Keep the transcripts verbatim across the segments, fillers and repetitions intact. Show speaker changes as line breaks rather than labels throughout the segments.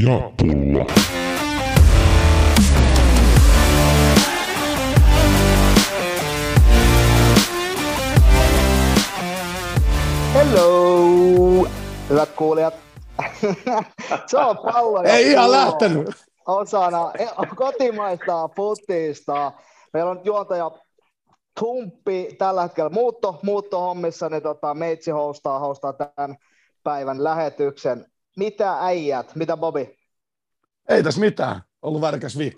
ja pulla.
Hello, hyvät kuulijat. Se on pallo ja
ei ihan
pullo
lähtenyt.
Osana kotimaista futista. Meillä on juontaja Tumppi tällä hetkellä muutto, muuttohommissa, niin tota, meitsi hostaa, hostaa tämän päivän lähetyksen. Mitä äijät? Mitä Bobi?
Ei tässä mitään. Ollut värikäs viikko.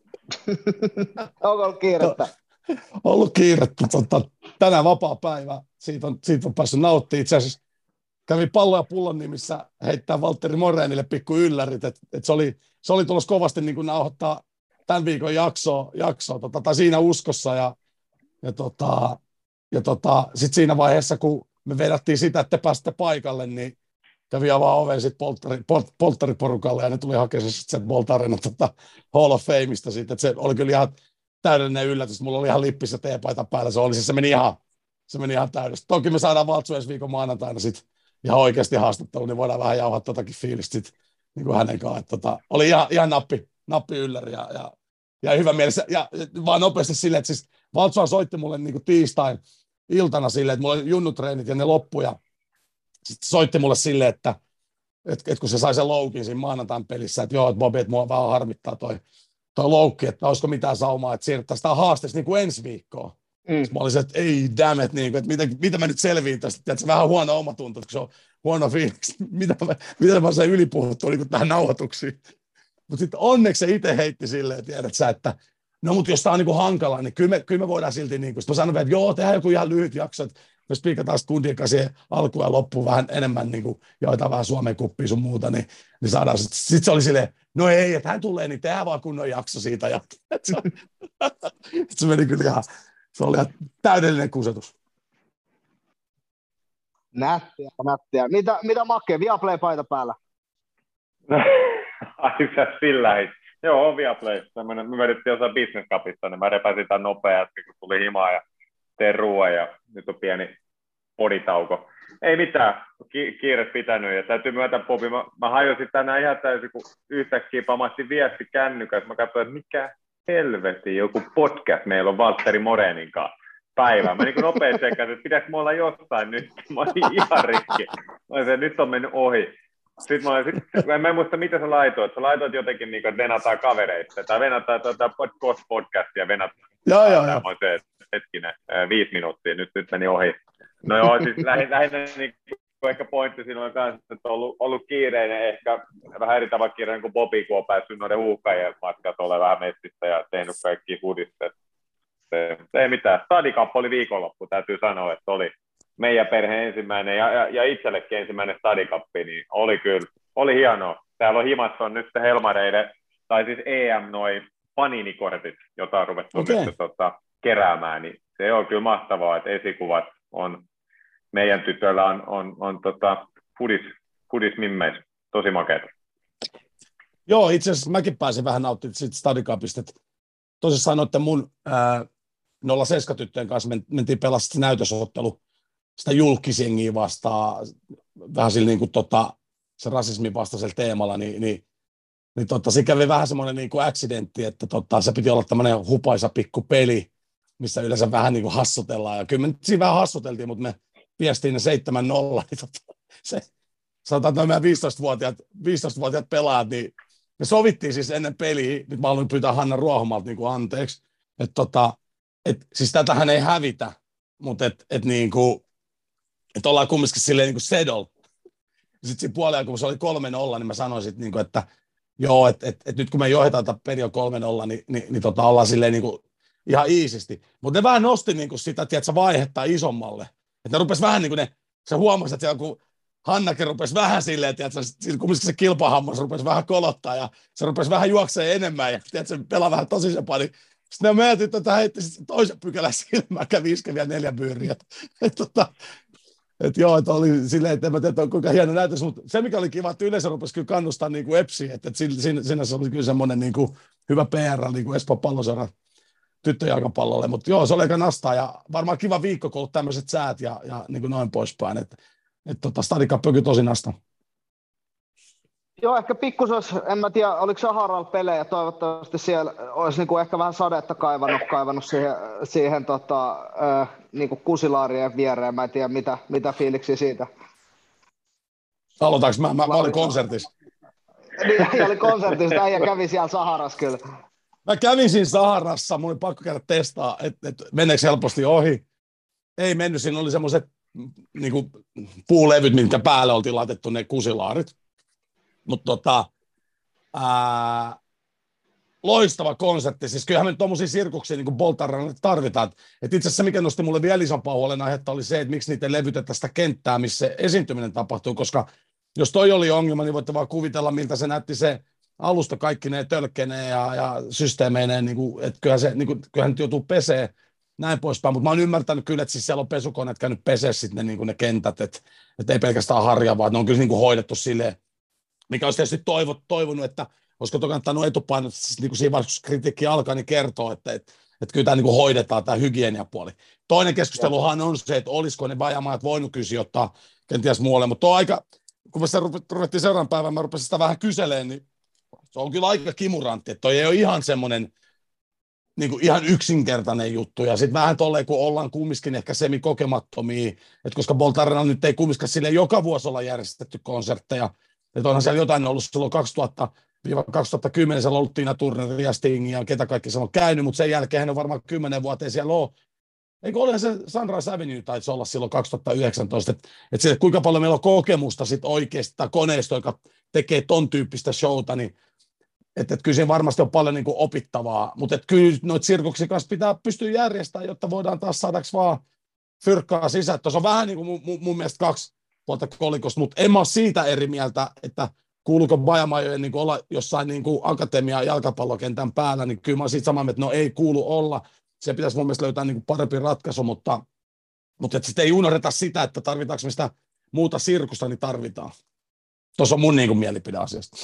Onko ollut kiirettä?
Ollut kiirettä. Tota, tänään vapaa päivä. Siitä on, siitä on päässyt nauttimaan. Itse asiassa kävin Pallon ja pullon nimissä heittää Valtteri Morénille pikku yllärit. Et, et se oli, se oli tulossa kovasti niin kuin nauhoittaa tämän viikon jaksoa, jaksoa tota, tai siinä uskossa. Ja, ja, tota, ja tota, sitten siinä vaiheessa, kun me vedettiin sitä, että te pääsitte paikalle, niin kävi avaa oven sitten polttari, polt, polttariporukalle ja ne tuli hakemaan sitten sen Bolt Arenan tota, Hall of Fameista siitä. Et se oli kyllä ihan täydellinen yllätys. Mulla oli ihan lippis ja teepaita päällä. Se oli siis, se meni ihan, se meni ihan täydellisesti. Toki me saadaan Valtsu ensi viikon maanantaina sitten ihan oikeasti haastattelu, niin voidaan vähän jauhaa totakin fiilistä sit, niin kuin hänen kanssaan. Tota, oli ihan, ihan nappi, nappi ylläri ja, ja, ja hyvä mielessä. Ja vaan nopeasti silleen, että siis Valtsuhan soitti mulle niin kuin tiistain iltana silleen, että mulla oli junnutreenit ja ne loppu ja sitten soitti mulle silleen, että et, et kun se sai sen loukin siinä maanantain pelissä, että joo, että Bobi, että mua vähän harmittaa toi, toi loukki, että olisiko mitään saumaa, että siirrettäisiin sitä haasteessa niin kuin ensi viikkoon. Mm. Mä olisin, että ei damn it, niin kuin, että mitä, mitä mä nyt selviin tästä, että se vähän huono omatunto, kun se on huono fiiliksi, mitä mä, mitä mä sain ylipuhuttua niin tähän nauhoituksiin. Mutta sitten onneksi se itse heitti silleen, tiedät sä, että no mutta jos tää on niin kuin hankala, niin kyllä me, kyllä me voidaan silti, niin kuin, sitten mä sanoin, että joo, tehdään joku ihan lyhyt jakso, että me spiikataan sitten kundien kanssa alkuun ja loppuun vähän enemmän, niin kuin, joitain vähän Suomen kuppia sun muuta, niin, niin saadaan sitten. Sitten se oli silleen, no ei, että hän tulee, niin tehdään vaan kunnon jakso siitä. Ja se meni kyllä ihan, se oli ihan täydellinen kusetus.
Nättiä, nättiä. Mitä, mitä Makke, Viaplay-paita päällä?
Ai sä sillä ei. Joo, on Viaplay. Me vedettiin jossain Business Cupissa, niin mä repäsin tämän nopeasti, kun tuli himaa ja teen ruoan ja nyt on pieni poditauko. Ei mitään, Ki- kiire pitänyt ja täytyy myöntää, Bobi, mä, mä hajosin tänään ihan täysin, kun yhtäkkiä pamahti viesti kännykäs. Mä katsoin, että mikä helvetti, joku podcast meillä on Valtteri Morénin kanssa päivää. Mä niin nopein tsekkasin, että pitäisi me olla jossain nyt. Mä olin ihan rikki. Mä olin, että nyt on mennyt ohi. Sitten mä, olin, sit, mä en muista, mitä sä laitoit. Sä laitoit jotenkin, niin kuin, että venataan kavereista. Tai venataan tuota podcastia, venataan.
Joo, joo, joo.
Hetkinen, viisi minuuttia, nyt, nyt meni ohi. No joo, siis lähinnä niin, ehkä pointti siinä on kanssa, että on ollut, ollut kiireinen, ehkä vähän eri tavalla kiireinen kuin Bobi, kun on päässyt noiden uhkajien matkat olemaan vähän messissä ja tehnyt kaikki hudista. Se, se ei mitään. Stadikappo oli viikonloppu, täytyy sanoa, että oli meidän perheen ensimmäinen ja, ja, ja itsellekin ensimmäinen stadikappi, niin oli kyllä, oli hienoa. Täällä on himassa on nyt Helmareiden, tai siis E M noi paninikortit, jota on ruvettu okay. nyt tota, keräämään, niin se on kyllä mahtavaa, että esikuvat on, meidän tytöllä on, on, on tota, hudis, hudismimmeis, tosi makeata.
Joo, itse asiassa mäkin pääsin vähän nauttimaan siitä Stadikapista, että tosissaan noiden mun ää, nolla seitsemän tyttöjen kanssa mentiin pelaa sitä näytösottelu, sitä julkisjengiä vastaan, vähän sillä niin kuin tota, se rasismin vastaisella teemalla, niin, niin Niin totta, se kävi vähän semmoinen niin kuin accidentti, että totta, se piti olla tämmöinen hupaisa pikku peli, missä yleensä vähän niin kuin hassutellaan. Ja kyllä me siinä vähän hassuteltiin, mutta me viestiin ne seitsemän nolla. Niin totta, se, sanotaan, että meidän viisitoistavuotiaat, viisitoistavuotiaat pelaajat, niin me sovittiin siis ennen peliä, nyt mä haluan pyytää Hanna Ruohomalta niin kuin anteeksi, että tota, et, siis tätähän ei hävitä, mutta että et niin kuin, et ollaan kumminkin silleen niin kuin settle. Sitten siinä puolella, kun se oli kolme nolla, niin mä sanoin sitten, niin kuin, että joo, että et, et nyt kun me johdetaan tätä peliä kolme nolla, niin, niin, niin tota, ollaan silleen niin kuin ihan iisisti. Mutta ne vähän nosti niin kuin sitä, tiedätkö, vaihetta isommalle. Että ne rupesi vähän niin kuin ne, se huomasi, että siellä kun Hannakin rupesi vähän silleen, tiedätkö, kumminkin se kilpahammas rupesi vähän kolottaa ja se rupesi vähän juoksemaan enemmän ja tiedätkö, se pelaa vähän tosisempaa, niin sitten ne meidän tytöt heitti toisen pykälän silmään, kävi iskeviä neljä byyriä. Että tota, et joo, että oli silleen, että en mä tiedä, kuinka hieno näytös, mutta se mikä oli kiva, että yleisö rupesi kyllä kannustaa niin kuin Epsiä, että, että siinä, siinä se oli kyllä semmoinen niin kuin hyvä P R niin kuin Espoon Palloseuran tyttöjalkapallolle, mutta joo, se oli aika nastaa ja varmaan kiva viikko, kun ollut tämmöiset säät ja, ja niin kuin noin poispäin, että et, tota, Stadikappi on kyllä tosi nasta.
Joo, ehkä pikkusen, en mä tiedä, oliko Saharalla pelejä, toivottavasti siellä olisi niinku ehkä vähän sadetta kaivannut, kaivannut siihen, siihen tota, äh, niinku kusilaarien viereen, mä en tiedä mitä, mitä fiiliksi siitä.
Aloitaanko mä? Mä, mä olin konsertissa.
Niin, äijä oli konsertissa, äijä kävi siellä Saharassa kyllä.
Mä kävin siinä Saharassa, mun oli pakko käydä testaa, että et, meneekö helposti ohi. Ei mennyt, siinä oli semmoiset niinku, puulevyt, mitkä päälle oltiin laitettu ne kusilaarit. Mutta tota, ää, loistava konsertti. Siis kyllähän me tuommoisia sirkuksia niin Boltarana tarvitaan. Et itse asiassa mikä nosti mulle vielä isompaa huolenaihetta oli se, että miksi niitä ei levytetä sitä kenttää, missä se esiintyminen tapahtuu, koska jos toi oli ongelma, niin voitte vaan kuvitella, miltä se näytti se alusta kaikki ne tölkkeneen ja, ja systeemeineen, niin kuin, että kyllähän, se, niin kuin, kyllähän nyt joutuu pesee näin poispäin, mutta mä oon ymmärtänyt kyllä, että siis siellä on pesukoneet käynyt pesee sitten ne, niin kuin ne kentät, että, että ei pelkästään harja, vaan ne on kyllä niin kuin hoidettu silleen, mikä olisi tietysti toivot, toivonut, että olisiko toki kannattanut etupainot, siis niin kuin siinä vaiheessa, kun kritiikki alkaa, niin kertoo, että, että, että kyllä tämä niin kuin hoidetaan, tämä hygieniapuoli. Toinen keskusteluhan on se, että olisiko ne vajamaat voinut kyllä sijoittaa kenties muualle, mutta tuo aika, kun me ruvettiin seuraavan päivän, mä rupesin sitä vähän kyselemään, niin se on kyllä aika kimurantti, että toi ei ole ihan semmoinen niin kuin ihan yksinkertainen juttu, ja sitten vähän tolleen, kun ollaan kumminkin ehkä semikokemattomia, että koska Boltarena nyt ei kumminkaan sille joka vuosi olla järjestetty konsertteja, että onhan siellä jotain ollut silloin kaksituhatta kaksituhattakymmenen, siellä on ollut Tina Turner ja Sting ja ketä kaikki siellä on käynyt, mutta sen jälkeen hän on varmaan kymmenen vuotta siellä ole. Eikö ole se Sunrise Avenue taisi olla silloin kaksituhattayhdeksäntoista, että et et kuinka paljon meillä on kokemusta sit oikeasti tai koneisto, joka tekee ton tyyppistä showta, niin että et kyllä siinä varmasti on paljon niinku opittavaa, mutta et kyllä noita sirkuksia kanssa pitää pystyä järjestämään, jotta voidaan taas saadaanko vaan fyrkkaa sisään. Tuossa on vähän niin kuin mun, mun, mun mielestä kaksi puolta kolikosta, mutta en mä ole siitä eri mieltä, että kuuluuko bajamajojen niin olla jossain niin akatemia jalkapallokentän päällä, niin kyllä mä oon siitä samaa mieltä, että no ei kuulu olla. Se pitäisi mun mielestä löytää niin parempi ratkaisu, mutta, mutta sitten ei unohdeta sitä, että tarvitaanko me sitä muuta sirkusta, niin tarvitaan. Tuossa on mun niin kuin mielipide asiasta.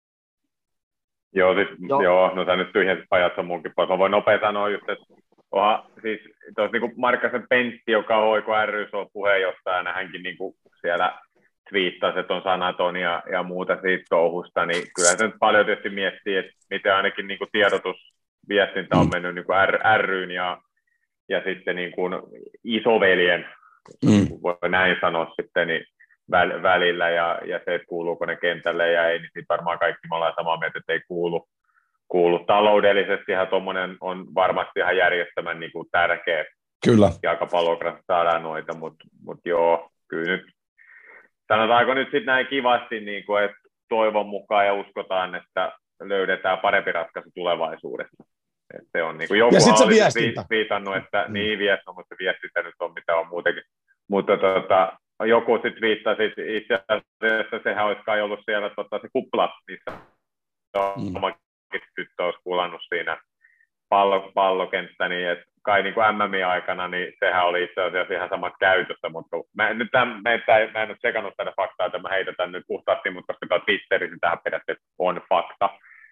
Joo, siis, joo. joo, no sä nyt tyhjensit pajatso munkin pois. Mä voin nopea sanoa just, että oha, siis tuossa niin Markkasen Pentti, joka on H K ry on puheenjohtajana, hänkin niin kuin siellä twiittasi, että on sanaton ja, ja muuta siitä touhusta, niin kyllä se nyt paljon tietysti miettii, että miten ainakin niin kuin tiedotusviestintä on mennyt niin kuin ry:n ja, ja sitten niin kuin isoveljen, mm. voi näin sanoa sitten, niin välillä ja, ja se, että kuuluuko ne kentälle ja ei, niin sitten varmaan kaikki me ollaan samaa mieltä, että ei kuulu. kuulu. Taloudellisestihan tuommoinen on varmasti ihan järjestelmän niin kuin tärkeä.
Kyllä.
Jalkapallokrassa saadaan noita, mutta mut joo, kyllä nyt sanotaanko nyt sitten näin kivasti, niin kuin, että toivon mukaan ja uskotaan, että löydetään parempi ratkaisu tulevaisuudessa. Et se on niin kuin joku on viitannut, että mm. niin viestintä, mutta se viestintä nyt on mitä on muutenkin. Mutta tota, joku sitten viittasi itse asiassa, sehän olisi kai ollut siellä tota, se kupla, missä mm. omakin tyttö olisi kulannut siinä pallo, pallokenttä, niin että kai niin kuin M M-aikana, niin sehän oli itse asiassa ihan samat käytössä, mutta mä, nyt tämän, mä, en, mä en ole tsekannut tätä faktaa, että mä heitän nyt puhtaasti, mutta koska tämä Twitterissä tähän periaatteessa on fakta.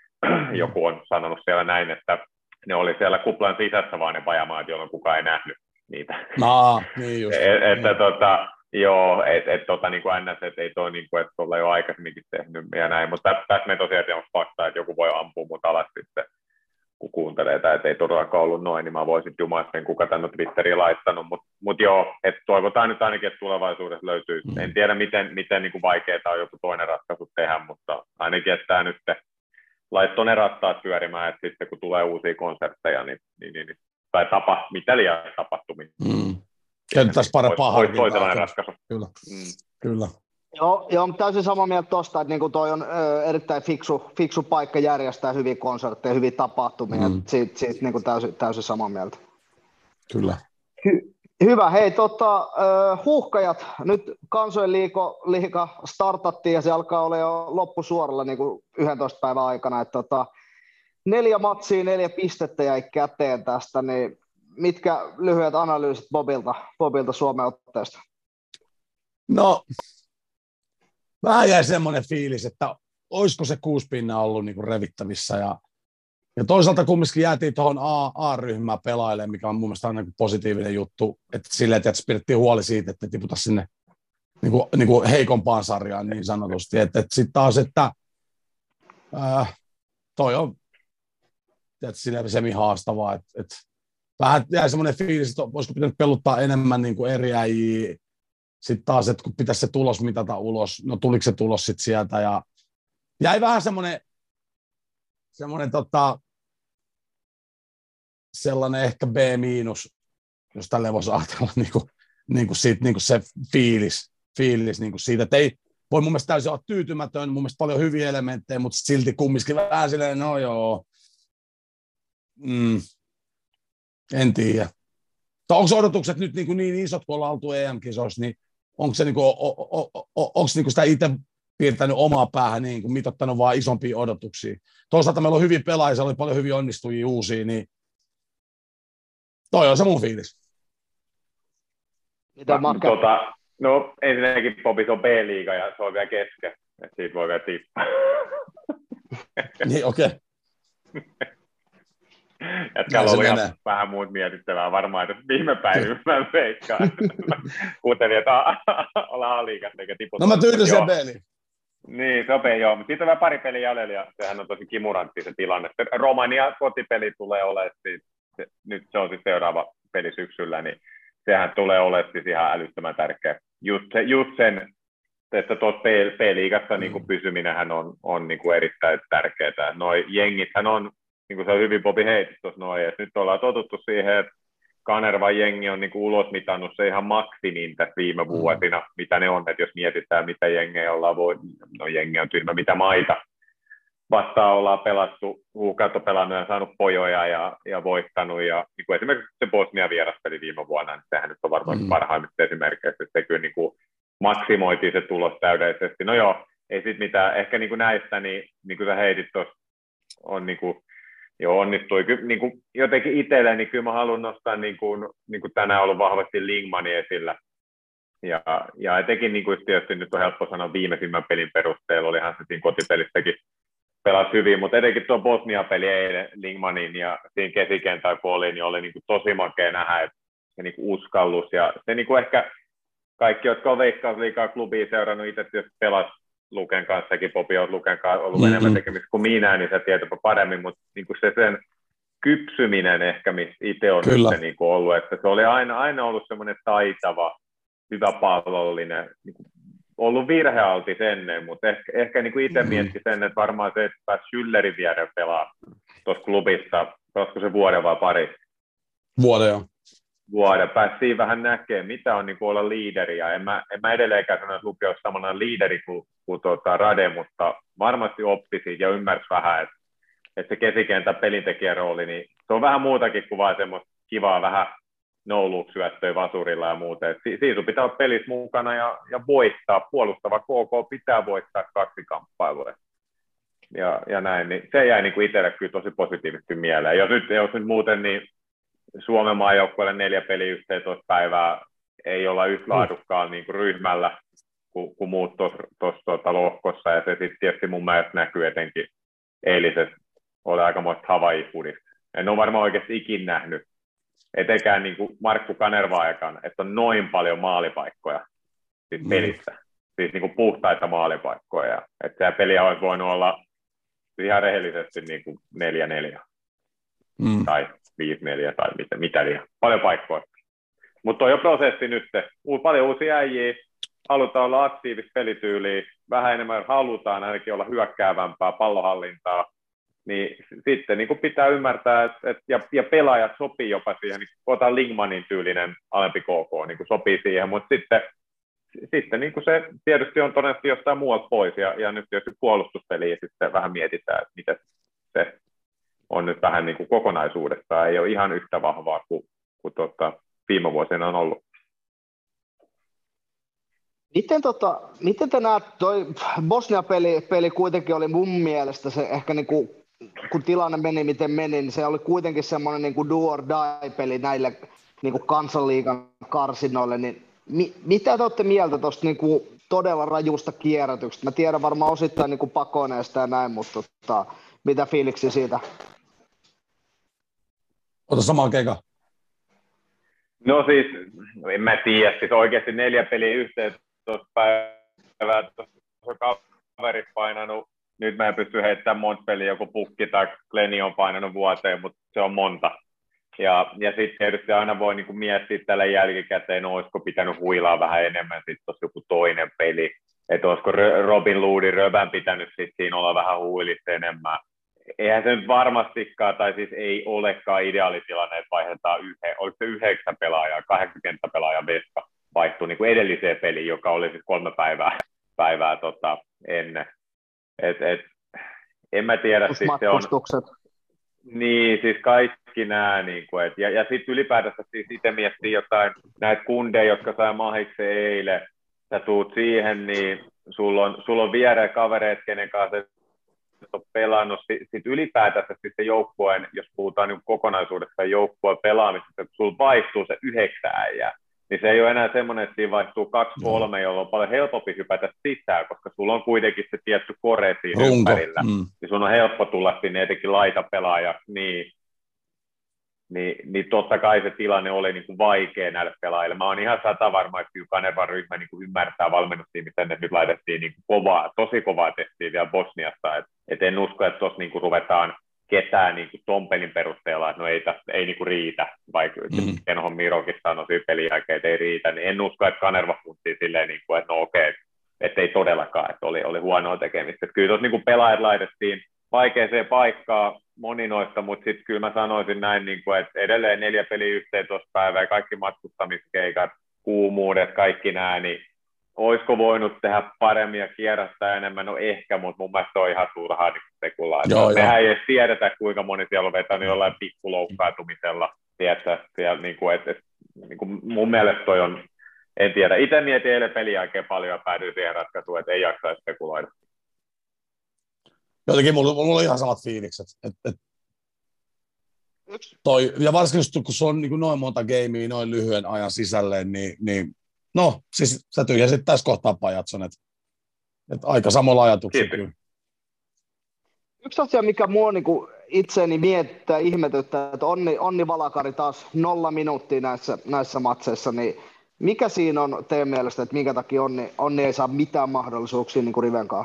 Joku on sanonut siellä näin, että ne oli siellä kuplan sisässä vaan ne pajamaat, jolloin kukaan ei nähnyt niitä.
No, niin just.
Et, että niin. tota, joo, että et, tota, niin kuin N S, että ei toi niin kuin, että ollaan jo aikaisemminkin tehnyt ja näin, mutta tässä täs me tosiaan on faktaa, että joku voi ampua mut alas sitten, kun kuuntelee tai että ei todellakaan ollut noin, niin mä voisin jumaisten, kuka tänne on Twitteriin laittanut, mutta mut joo, että toivotaan nyt ainakin, että tulevaisuudessa löytyy. Mm. En tiedä, miten, miten niin kuin vaikeaa on joku toinen ratkaisu tehdä, mutta ainakin, että tämä nyt laittoi ne rattaat pyörimään, että sitten kun tulee uusia konsertteja, niin, niin, niin tai tapa, mitä liian tapahtumia.
Mm. Käytettäisiin parempaa
harkintaa. Toisenlainen ratkaisu.
Kyllä, mm. Kyllä.
Joo, joo, täysin samaa mieltä tuosta, että niin toi on ö, erittäin fiksu, fiksu paikka järjestää hyviä konsertteja, hyviä tapahtumia. Mm. Siitä, siitä niin täysin, täysin samaa mieltä.
Kyllä.
Hy, hyvä. Hei, tota, ö, huuhkajat. Nyt kansojen liiga, liiga startattiin ja se alkaa olla jo loppusuoralla niin kuin yhdentoista päivän aikana. Et, tota, neljä matsia, neljä pistettä jäi käteen tästä. Niin mitkä lyhyet analyysit Bobilta, Bobilta Suomen otteesta?
No... Vähän jäi semmoinen fiilis, että olisiko se kuusi pinnaa ollut niin kuin revittävissä. Ja, ja toisaalta kumminkin jäätiin tuohon A, A-ryhmään pelailemaan, mikä on mun mielestä aina positiivinen juttu. Että silleen, että pidettiin huoli siitä, että ne tiputa sinne niin kuin, niin kuin heikompaan sarjaan niin sanotusti. Että, että sitten taas, että Äh, toi on tietysti semi-haastavaa, että et, vähän jäi semmoinen fiilis, että olisiko pitänyt peluttaa enemmän niin kuin eri äijiä. Sitten taas, että kun pitäisi se tulos mitata ulos, no tuliko se tulos sitten sieltä, ja jäi vähän semmoinen, semmoinen tota, sellainen ehkä B miinus, jos tälleen voisi ajatella, niin kuin, niin kuin siitä, niin kuin se fiilis, fiilis niin kuin siitä, että ei voi mun mielestä täysin olla tyytymätön, mun mielestä paljon hyviä elementtejä, mutta silti kumminkin vähän silleen, no joo, mm, en tiedä. Onko odotukset nyt niin, niin isot, kun ollaan oltu E M-kisoissa, niin onko se, niin kuin, o, o, o, onko niin kuin sitä itse piirtänyt omaa päähän, niin kuin mitottanut vaan isompia odotuksia? Toisaalta meillä on hyvin pelaajia, oli paljon hyvin onnistujia uusia, niin toi on se mun fiilis.
Mitä
Ma, tota, no ensinnäkin Bobi, se on B-liiga ja se on vielä kesken, että siitä voi vielä tippaa.
Niin, okei. Okay.
Jätkällä on ollut ihan vähän muut mietittävää varmaan, että viime päivänä mä veikkaan. Kuuntelin, että ollaan A-liigassa eikä tiputa.
No mä tyydyn sen peliin.
Niin, sopii joo, mutta siitä on vielä pari peliä jäljellä ja sehän on tosi kimurantti se tilanne. Romania kotipeli tulee olemaan, se, nyt se on siis seuraava peli syksyllä, niin sehän tulee olemaan siis ihan älyttömän tärkeä. Just, se, just sen, että tuossa P-liigassa mm. niin pysyminenhän on, on niin kuin erittäin tärkeää. Noi jengithän on, niin kuin se on hyvin Bobi heitit tuossa noin, että nyt ollaan totuttu siihen, että Kanervan jengi on niin kuin ulosmitannut se ihan maksimiin tässä viime vuosina, mm. mitä ne on, että jos mietitään, mitä jengejä ollaan voi, no jengi on tyhmä, mitä maita vastaan ollaan pelattu, Huukat on pelannut ja saanut pojoja ja, ja voittanut, ja niin kuin esimerkiksi se Bosnia vieraspeli viime vuonna, niin sehän nyt on varmaan mm. parhaimmista esimerkkeistä, että se kyllä niin kuin maksimoitiin se tulos täydellisesti. No joo, ei sitten mitään, ehkä niin kuin näistä, niin, niin kuin sä heitit tuossa, on niin kuin joo, onnistui. Ky- niin kuin jotenkin itselle, niin kyllä mä haluan nostaa, niin kuin, niin kuin tänään ollut vahvasti Lingmani esillä. Ja, ja etenkin niin kuin tietysti nyt on helppo sanoa viimeisimmän pelin perusteella, olihan se siinä kotipelissäkin pelasi hyvin, mutta etenkin tuo Bosnia-peli eilen Lingmanin ja siinä kesikentällä kun oli, niin oli niin kuin tosi makea nähdä, että se niin kuin uskallus. Ja se niin kuin ehkä kaikki, jotka on Veikkausliigaa klubia seurannut itse, jos pelas Luken kanssakin, Bobi on Luken kanssa ollut mm-hmm. enemmän tekemistä kuin minä, niin sä tiedätpä paremmin, mutta niin kuin se sen kypsyminen ehkä, missä itse on nyt niin kuin ollut, että se oli aina, aina ollut semmoinen taitava, hyvä pallollinen, niin kuin ollut virhealtis ennen, mutta ehkä, ehkä niin kuin itse mm-hmm. mietti sen, että varmaan se, että pääsi Schüllerin viereen pelaa tuossa klubissa, pelasiko se vuoden vai pari?
Vuoden, joo.
Vuoden. Pääsi vähän näkemään, mitä on niin kuin olla liideri, ja en mä, en mä edelleenkään sano, että Luke olisi samana liideri kuin, kuin tuota Rade, mutta varmasti oppi siitä ja ymmärsi vähän, että, että se kesikentän pelintekijän rooli, niin se on vähän muutakin kuin vaan semmoista kivaa vähän no-look-syöttöä vasurilla ja muuta. Si- siitä pitää olla pelissä mukana ja, ja voittaa, puolustava K K pitää voittaa kaksi kamppailua. Ja, ja näin, niin se jäi niin kuin itselle kyllä tosi positiivisesti mieleen. Jos nyt, jos nyt muuten, niin Suomen maajoukkueelle neljä peliä yhteentoista päivää ei olla yhtä laadukkaan niin kuin ryhmällä kuin, kuin muut tuossa tuota lohkossa, ja se sitten tietysti mun mielestä näkyy etenkin eiliset, oli aikamoista Hawaii-fudista. En ole varmaan oikeasti ikin nähnyt, etenkään niin kuin Markku Kanervan aikana, että on noin paljon maalipaikkoja siis pelissä, mm. siis niin kuin puhtaita maalipaikkoja, että tämä peliä olisi voinut olla ihan rehellisesti niin kuin neljä neljä mm. tai viisi neljä tai mitä, mitä liian. Paljon paikkoja. Mutta on jo prosessi nyt. Paljon uusia äijiä. Halutaan olla aktiivista pelityyliä. Vähän enemmän halutaan ainakin olla hyökkäävämpää pallohallintaa. Niin sitten niin pitää ymmärtää, että, että, ja, ja pelaajat sopii jopa siihen. Niin otan Lingmanin tyylinen alempi K K, niin sopii siihen. Mutta sitten, sitten niin se tietysti on todennäköisesti jostain muualta pois. Ja, ja nyt tietysti puolustuspeliä sitten vähän mietitään, että miten se on nyt vähän niin kuin kokonaisuudessaan, ei ole ihan yhtä vahvaa kuin, kuin tuota, viime vuosina on ollut.
Miten, tota, miten te näet, toi Bosnia-peli peli kuitenkin oli mun mielestä se ehkä niin kuin, kun tilanne meni miten meni, niin se oli kuitenkin semmoinen niin kuin do or die-peli näille niin kuin kansanliigan karsinoille, niin mi, mitä te olette mieltä tuosta niin kuin todella rajusta kierrätyksestä? Mä tiedän varmaan osittain niin kuin pakoneesta ja näin, mutta tota, mitä fiiliksi siitä?
Ota samaan keikan.
No siis, en mä tiedä, siis oikeasti neljä peliä yhteen tuossa päivää, tuossa kaveri painanut nyt mä en pysty heittämään monta peliä, joku Pukki tai Glenni on painanut vuoteen, mutta se on monta. Ja, ja sitten tietysti aina voi niinku miettiä tällä jälkikäteen, no, olisiko pitänyt huilaa vähän enemmän, sitten olisi joku toinen peli, että olisiko Robin Loodin Röbän pitänyt sitten siinä olla vähän huilissa enemmän. Eihän se nyt varmastikaan, tai siis ei olekaan ideaalitilanne, että vaihdetaan yhden, oliko se yhdeksän pelaajaa, kahdeksankymmentä pelaajaa veska vaihtui niin kuin edelliseen peliin, joka oli siis kolme päivää, päivää tota, ennen. Et, et, en mä tiedä, siis se on... Niin, siis kaikki nämä, niin kuin, et, ja, ja sitten ylipäätänsä siis itse miettii jotain näitä kundeja, jotka sai mahiksi eilen, sä tuut siihen, niin sulla on, sulla on viereen kavereet, kenen kanssa on pelannut, sitten ylipäätänsä siis se joukkueen, jos puhutaan niin kokonaisuudesta joukkueen pelaamisesta, että sulla vaihtuu se yhdeksän äijää, niin se ei ole enää semmoinen, että siinä vaihtuu kaksi kolme, jolloin on paljon helpompi hypätä sisään, koska sulla on kuitenkin se tietty kore siinä
Runko.
Ympärillä,
mm.
niin sun on helppo tulla sinne etenkin laitapelaajaksi, niin, niin, niin totta kai se tilanne oli niin kuin vaikea näille pelaajille. Mä oon ihan sata varma, että kyllä Kanervan ryhmä niin kuin ymmärtää valmennustiimistä, että nyt laitettiin niin kuin kovaa, tosi kovaa testiin vielä Bosniasta, että et en usko, että tuossa niin kuin ruvetaan ketään niin kuin ton pelin perusteella, että no ei, tästä, ei niin kuin riitä, vaikka mm. Enhon Mirokin sanoi siinä pelin jälkeen, että ei riitä, niin en usko, että Kanerva funttii silleen, niin kuin, että no okei, että ei todellakaan, että oli, oli huonoa tekemistä. Että kyllä tuossa niin kuin pelaajat laitettiin vaikeaseen paikkaan moni noista, mutta sitten kyllä mä sanoisin näin, niin kuin, että edelleen neljä peliä yhteentoista päivää, kaikki matkustamiskeikat, kuumuudet, kaikki nämä, niin olisiko voinut tehdä paremmin ja kierrättää enemmän? No ehkä, mutta mun mielestä on ihan turhaa niin spekulaatio. Mehän ei edes tiedetä, kuinka moni siellä on vetänyt jollain pikkuloukkaantumisella. Tiedätkö, siellä, niin kuin, et, et, niin kuin mun mielestä toi on, en tiedä. Itse mietin eilen pelin jälkeen paljon ja päädyin siihen ratkaisuun, että ei jaksa spekuloida.
Jotenkin mulla, mulla oli ihan samat fiilikset. Et, et toi, ja varsinkin kun se on niin kuin noin monta gameia noin lyhyen ajan sisälleen, niin, niin no, siis sä tyhjäsit tässä kohtaa Pajatson, että et aika samalla ajatuksella kyllä.
Yksi asia, mikä mua niinku itseäni miettää, ihmetyttää, että Onni, Onni Valakari taas nolla minuuttia näissä, näissä matseissa, niin mikä siinä on teidän mielestä, että minkä takia Onni, Onni ei saa mitään mahdollisuuksia niin kuin Rivenkaan?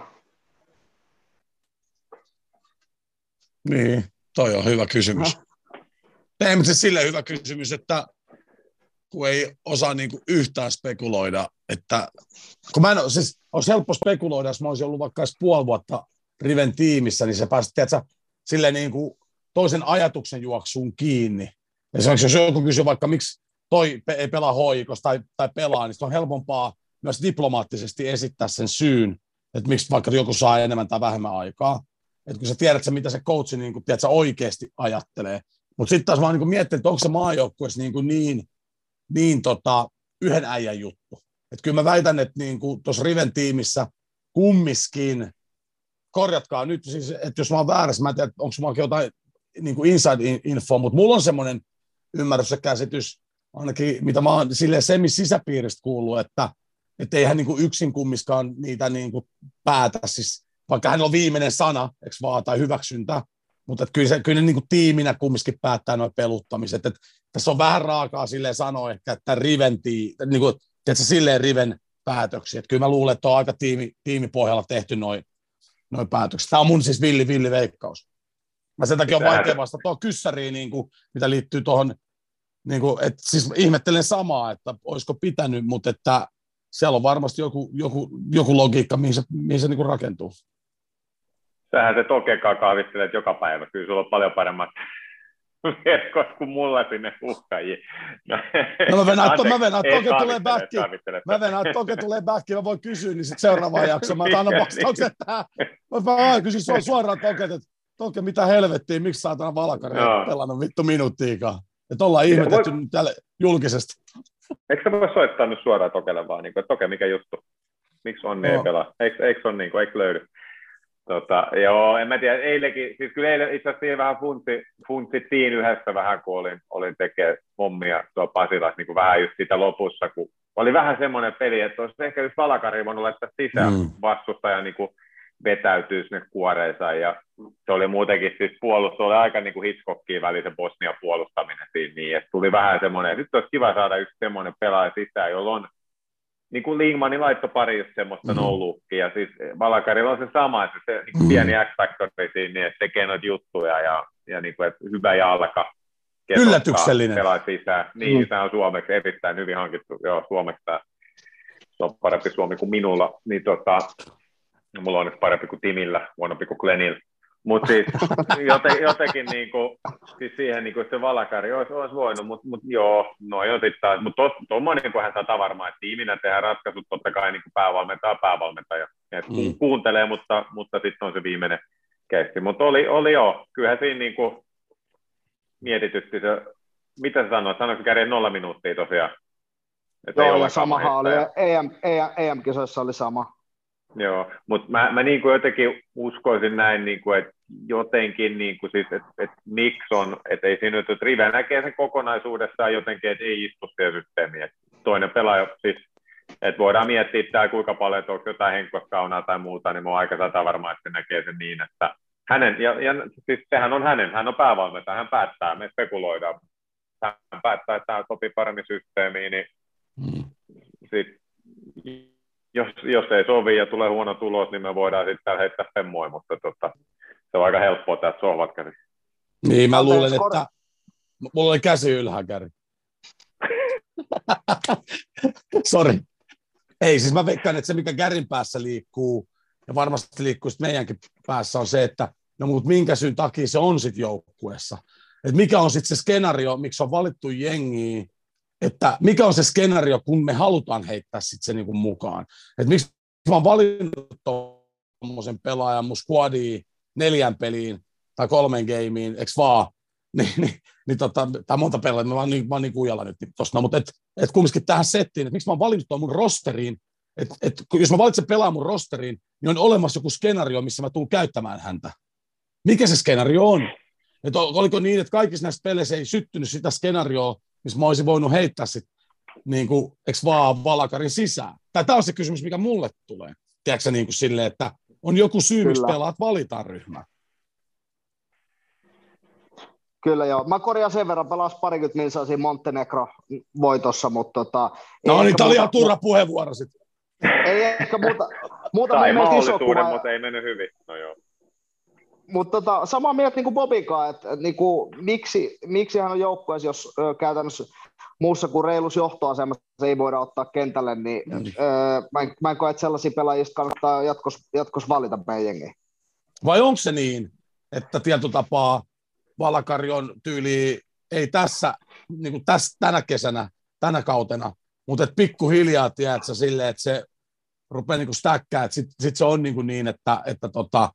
Niin, toi on hyvä kysymys. Ei, mutta siis silleen hyvä kysymys, että kun ei osaa niinku yhtään spekuloida, että kun mä en, siis olisi helppo spekuloida, jos mä olisin ollut vaikka puoli vuotta Riven tiimissä, niin se pääsi, tiedätkö, silleen niinku toisen ajatuksen juoksuun kiinni. Esimerkiksi jos joku kysyy vaikka, miksi toi ei pelaa hoikossa tai, tai pelaa, niin on helpompaa myös diplomaattisesti esittää sen syyn, että miksi vaikka joku saa enemmän tai vähemmän aikaa. Että kun sä tiedät, mitä se coachi niin, tiedät, oikeasti ajattelee. Mutta sitten taas mä oon niin miettinyt, että onko se maajoukkueessa niin, niin niin tota, yhden äijän juttu. Et kyllä mä väitän, että niin tuossa Riven tiimissä kummiskin, korjatkaa nyt, siis, että jos mä oon väärässä, mä en tiedä, onko mulla jotain niin inside-infoa, mutta mulla on semmoinen ymmärrys ja käsitys, ainakin mitä mä oon silleen semi-sisäpiiristä kuullut, että et eihän niin yksin kummiskaan niitä niin päätä, siis, vaikka hän on viimeinen sana, eikö vaan, tai hyväksyntä, mutta kyllä, se, kyllä ne niin tiiminä kumminkin päättää nuo peluttamiset. Et tässä on vähän raakaa silleen sanoa ehkä, että Riven, tii, niin kuin, tiedätkö, silleen Riven päätöksiä. Et kyllä mä luulen, että on aika tiimi, tiimipohjalla tehty noin noi päätökset. Tämä on mun siis villi, villi veikkaus. Mä sen takia on vaikea vastata tuohon kyssäriin, niin kuin, mitä liittyy tuohon, niin kuin, että siis ihmettelen samaa, että olisiko pitänyt, mutta että siellä on varmasti joku, joku, joku logiikka, mihin se, mihin se niin kuin rakentuu.
Sähän se Tokekaa kaavittelet joka päivä. Kyllä sulla on paljon paremmat verkot kuin mulla sinne uhkajiin. No,
no mä venään, Anteeksi, mä venään, Toke tulee backi. Mä venään, Toke tulee backi. Mä voin kysyä, niin sitten seuraavaan jaksoon. Mä annan vastauksen tähän. Mä kysyn suoraan Toke, että Toke, mitä helvettiä, miksi saatana Valakari no. pelannut vittu minuuttiikaan. Että ollaan ihmetetty voi... täällä julkisesti.
Eikö sä voi soittaa nyt suoraan Tokelle vaan, niin kuin, että Toke, mikä juttu? Miksi Onni no. ei pelaa? Eikö, eikö on niin kuin, eikö löydy? Tota, joo, en mä tiedä, eilenkin, siis kyllä eilen itse asiassa vähän funtsi, funtsittiin yhdessä vähän, kun olin, olin tekemään hommia tuolla Pasilassa niin kuin vähän just sitä lopussa, kun oli vähän semmoinen peli, että olisi ehkä just Valakari voinut laittaa sisään mm. vastustaja niin kuin vetäytyy sinne kuoreensa, ja se oli muutenkin siis puolustus, oli aika niin kuin Hitchcockiin välisen Bosnian puolustaminen siinä, niin että tuli vähän semmoinen, että nyt olisi kiva saada yksi semmoinen pelaaja sisään, jolla on niin kuin Lingmanin laittoi pari just semmoista mm. no-lookia, siis Valakarilla on se sama, että se niin kuin pieni X-factori siinä, niin että tekee noita juttuja ja, ja niin kuin, että hyvä jalka.
Yllätyksellinen.
Pelaa sisään. Niin, mm. tämä on suomeksi erittäin hyvin hankittu. Joo, suomeksi tämä on parempi suomi kuin minulla. Niin tota, mulla on nyt parempi kuin Timillä, huonompi kuin Glenillä. Mutta siis joten, jotenkin niin kuin, siis siihen niin kuin se Valakari olisi, olisi voinut, mutta mut, joo, no jo sitten. Mutta tuommoinen niin hän saa varmaan, että tiiminä tehdään ratkaisut, totta kai niin kuin päävalmentaja päävalmentaja. Mm. Kuuntelee, mutta, mutta sitten on se viimeinen keissi. Mutta oli, oli joo, kyllähän siinä niin kuin mietitytti se, mitä sä sanoit, sanoitko kärjen nolla minuuttia tosiaan?
Että joo, ja samahan oli, E M, E M-kisoissa oli sama.
Joo, mutta mä, mä niin kuin jotenkin uskoisin näin, niin kuin, että jotenkin, niin kuin siis, että, että miksi on, että ei siinä nyt, että Rive näkee sen kokonaisuudessaan jotenkin, että ei istu siihen systeemiin. Että toinen pelaaja, siis, että voidaan miettiä tää, kuinka paljon, että onko jotain henkkoskaunaa tai muuta, niin mä oon aika sata varma, että se näkee sen niin, että hänen, ja, ja siis sehän on hänen, hän on päävalmentaja, hän päättää, me spekuloidaan, hän päättää, että tämä sopii paremmin systeemiin, niin mm. sit, jos, jos ei sovi ja tulee huono tulos, niin me voidaan sitten heittää femmoja, mutta tota, se on aika helppoa täältä sohvat käsi.
Niin, mä luulen, että mulla oli käsi ylhäällä, Käri. Sori. Ei, siis mä veikkaan, että se, mikä Kärin päässä liikkuu, ja varmasti liikkuu sitten meidänkin päässä, on se, että no mutta minkä syyn takia se on sitten joukkueessa. Että mikä on sitten se skenaario, miksi on valittu jengiä, että mikä on se skenaario, kun me halutaan heittää sitten se niinku mukaan. Että miksi mä oon valinnut tuommoisen pelaajan mun squadiin neljän peliin tai kolmen gameen, eks vaan? Niin, niin, niin tota, tai monta pelaa, mä oon niin, mä oon niin kujalla nyt tosta, no, mutta et, et kumminkin tähän settiin, että miksi mä oon valinnut tuon mun rosteriin, että et, jos mä valitsen pelaa mun rosteriin, niin on olemassa joku skenaario, missä mä tuun käyttämään häntä. Mikä se skenaario on? Että oliko niin, että kaikissa näissä peleissä ei syttynyt sitä skenaarioa, missä mä olisin voinut heittää sit, niin kuin, eks vaan Valakarin sisään? Tai tämä on se kysymys, mikä mulle tulee. Tiedätkö niin kuin silleen, että on joku syy, miksi pelaat valitaan ryhmää.
Kyllä joo. Mä korjaan sen verran, pelas parikymmentä minsaa siinä Montenegro-voitossa, mutta tota...
No niin, tää oli ihan turha puheenvuoro sitten.
Ei ehkä muuta... muuta
tai mahdollisuuden, mutta ei mennyt hyvin. No joo.
Mutta tota, samaa mieltä niin kuin Bobikaan, että niin kuin, miksi, miksi hän on joukkueessa, jos ö, käytännössä muussa kuin reilus johtoasemassa ei voida ottaa kentälle, niin mm. ö, mä, en, mä en koe, että sellaisia pelaajista kannattaa jatkos, jatkos valita meidän.
Vai onko se niin, että tietotapaa Valakari on tyyli, ei tässä, niin kuin tässä tänä kesänä, tänä kautena, mutta et pikkuhiljaa, tiedätkö, silleen, että se rupeaa niin kuin stäkkää, että sitten sit se on niin, kuin niin että, että tota,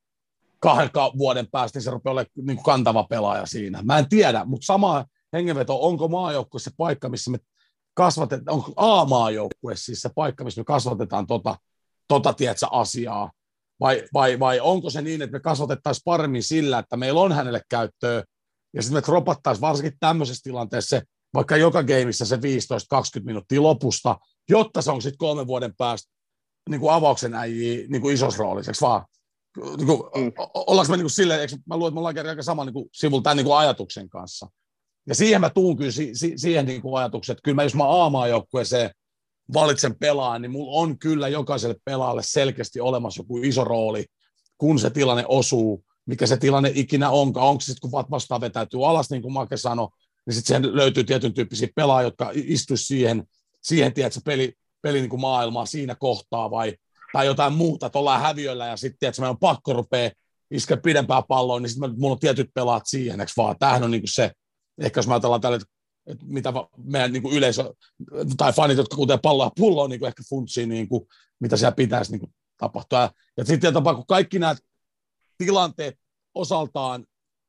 kahden vuoden päästä niin se rupeaa olemaan niin kuin kantava pelaaja siinä. Mä en tiedä, mutta sama hengenveto, onko maajoukkue se paikka, missä me kasvatetaan, onko A-maajoukkue siis se paikka, missä me kasvatetaan tota, tota tiedätkö, asiaa, vai, vai, vai onko se niin, että me kasvatettaisiin paremmin sillä, että meillä on hänelle käyttöä, ja sitten me dropattaisiin varsinkin tämmöisessä tilanteessa se, vaikka joka gameissa se viisitoista kaksikymmentä minuuttia lopusta, jotta se on sitten kolmen vuoden päästä niin kuin avauksen äijii niin kuin isossa roolissa, vaan? Niin kuin, mm. Ollaanko me niin kuin silleen, eikö mä luulen, että me ollaan aika sama niin kuin sivulla tämän niin kuin ajatuksen kanssa. Ja siihen mä tuun kyllä si- si- siihen niin kuin ajatukseen, että kyllä mä jos mä A-maajoukkueeseen valitsen pelaan, niin mulla on kyllä jokaiselle pelaajalle selkeästi olemassa joku iso rooli, kun se tilanne osuu, mikä se tilanne ikinä onkaan. Onko se sitten, kun vastaan vetäytyy alas, niin kuin Make sanoi, niin sitten siihen löytyy tietyn tyyppisiä pelaajia, jotka istuisi siihen, siihen tiedätkö, peli, peli niin kuin maailmaa siinä kohtaa, vai, tai jotain muuta, että ollaan häviöllä, ja sitten tiedätkö, meidän on pakko rupea iskeä pidempää palloa, niin sitten mulla on tietyt pelaat siihen, eikö vaan? Tämähän on niin kuin se, ehkä jos me ajatellaan tälle, että mitä meidän niin kuin yleisö, tai fanit, jotka kuten palloa pulloa, niin kuin ehkä funtsii, niin kuin, mitä siellä pitäisi niin kuin tapahtua. Ja, ja sitten tapaa, kun kaikki nämä tilanteet osaltaan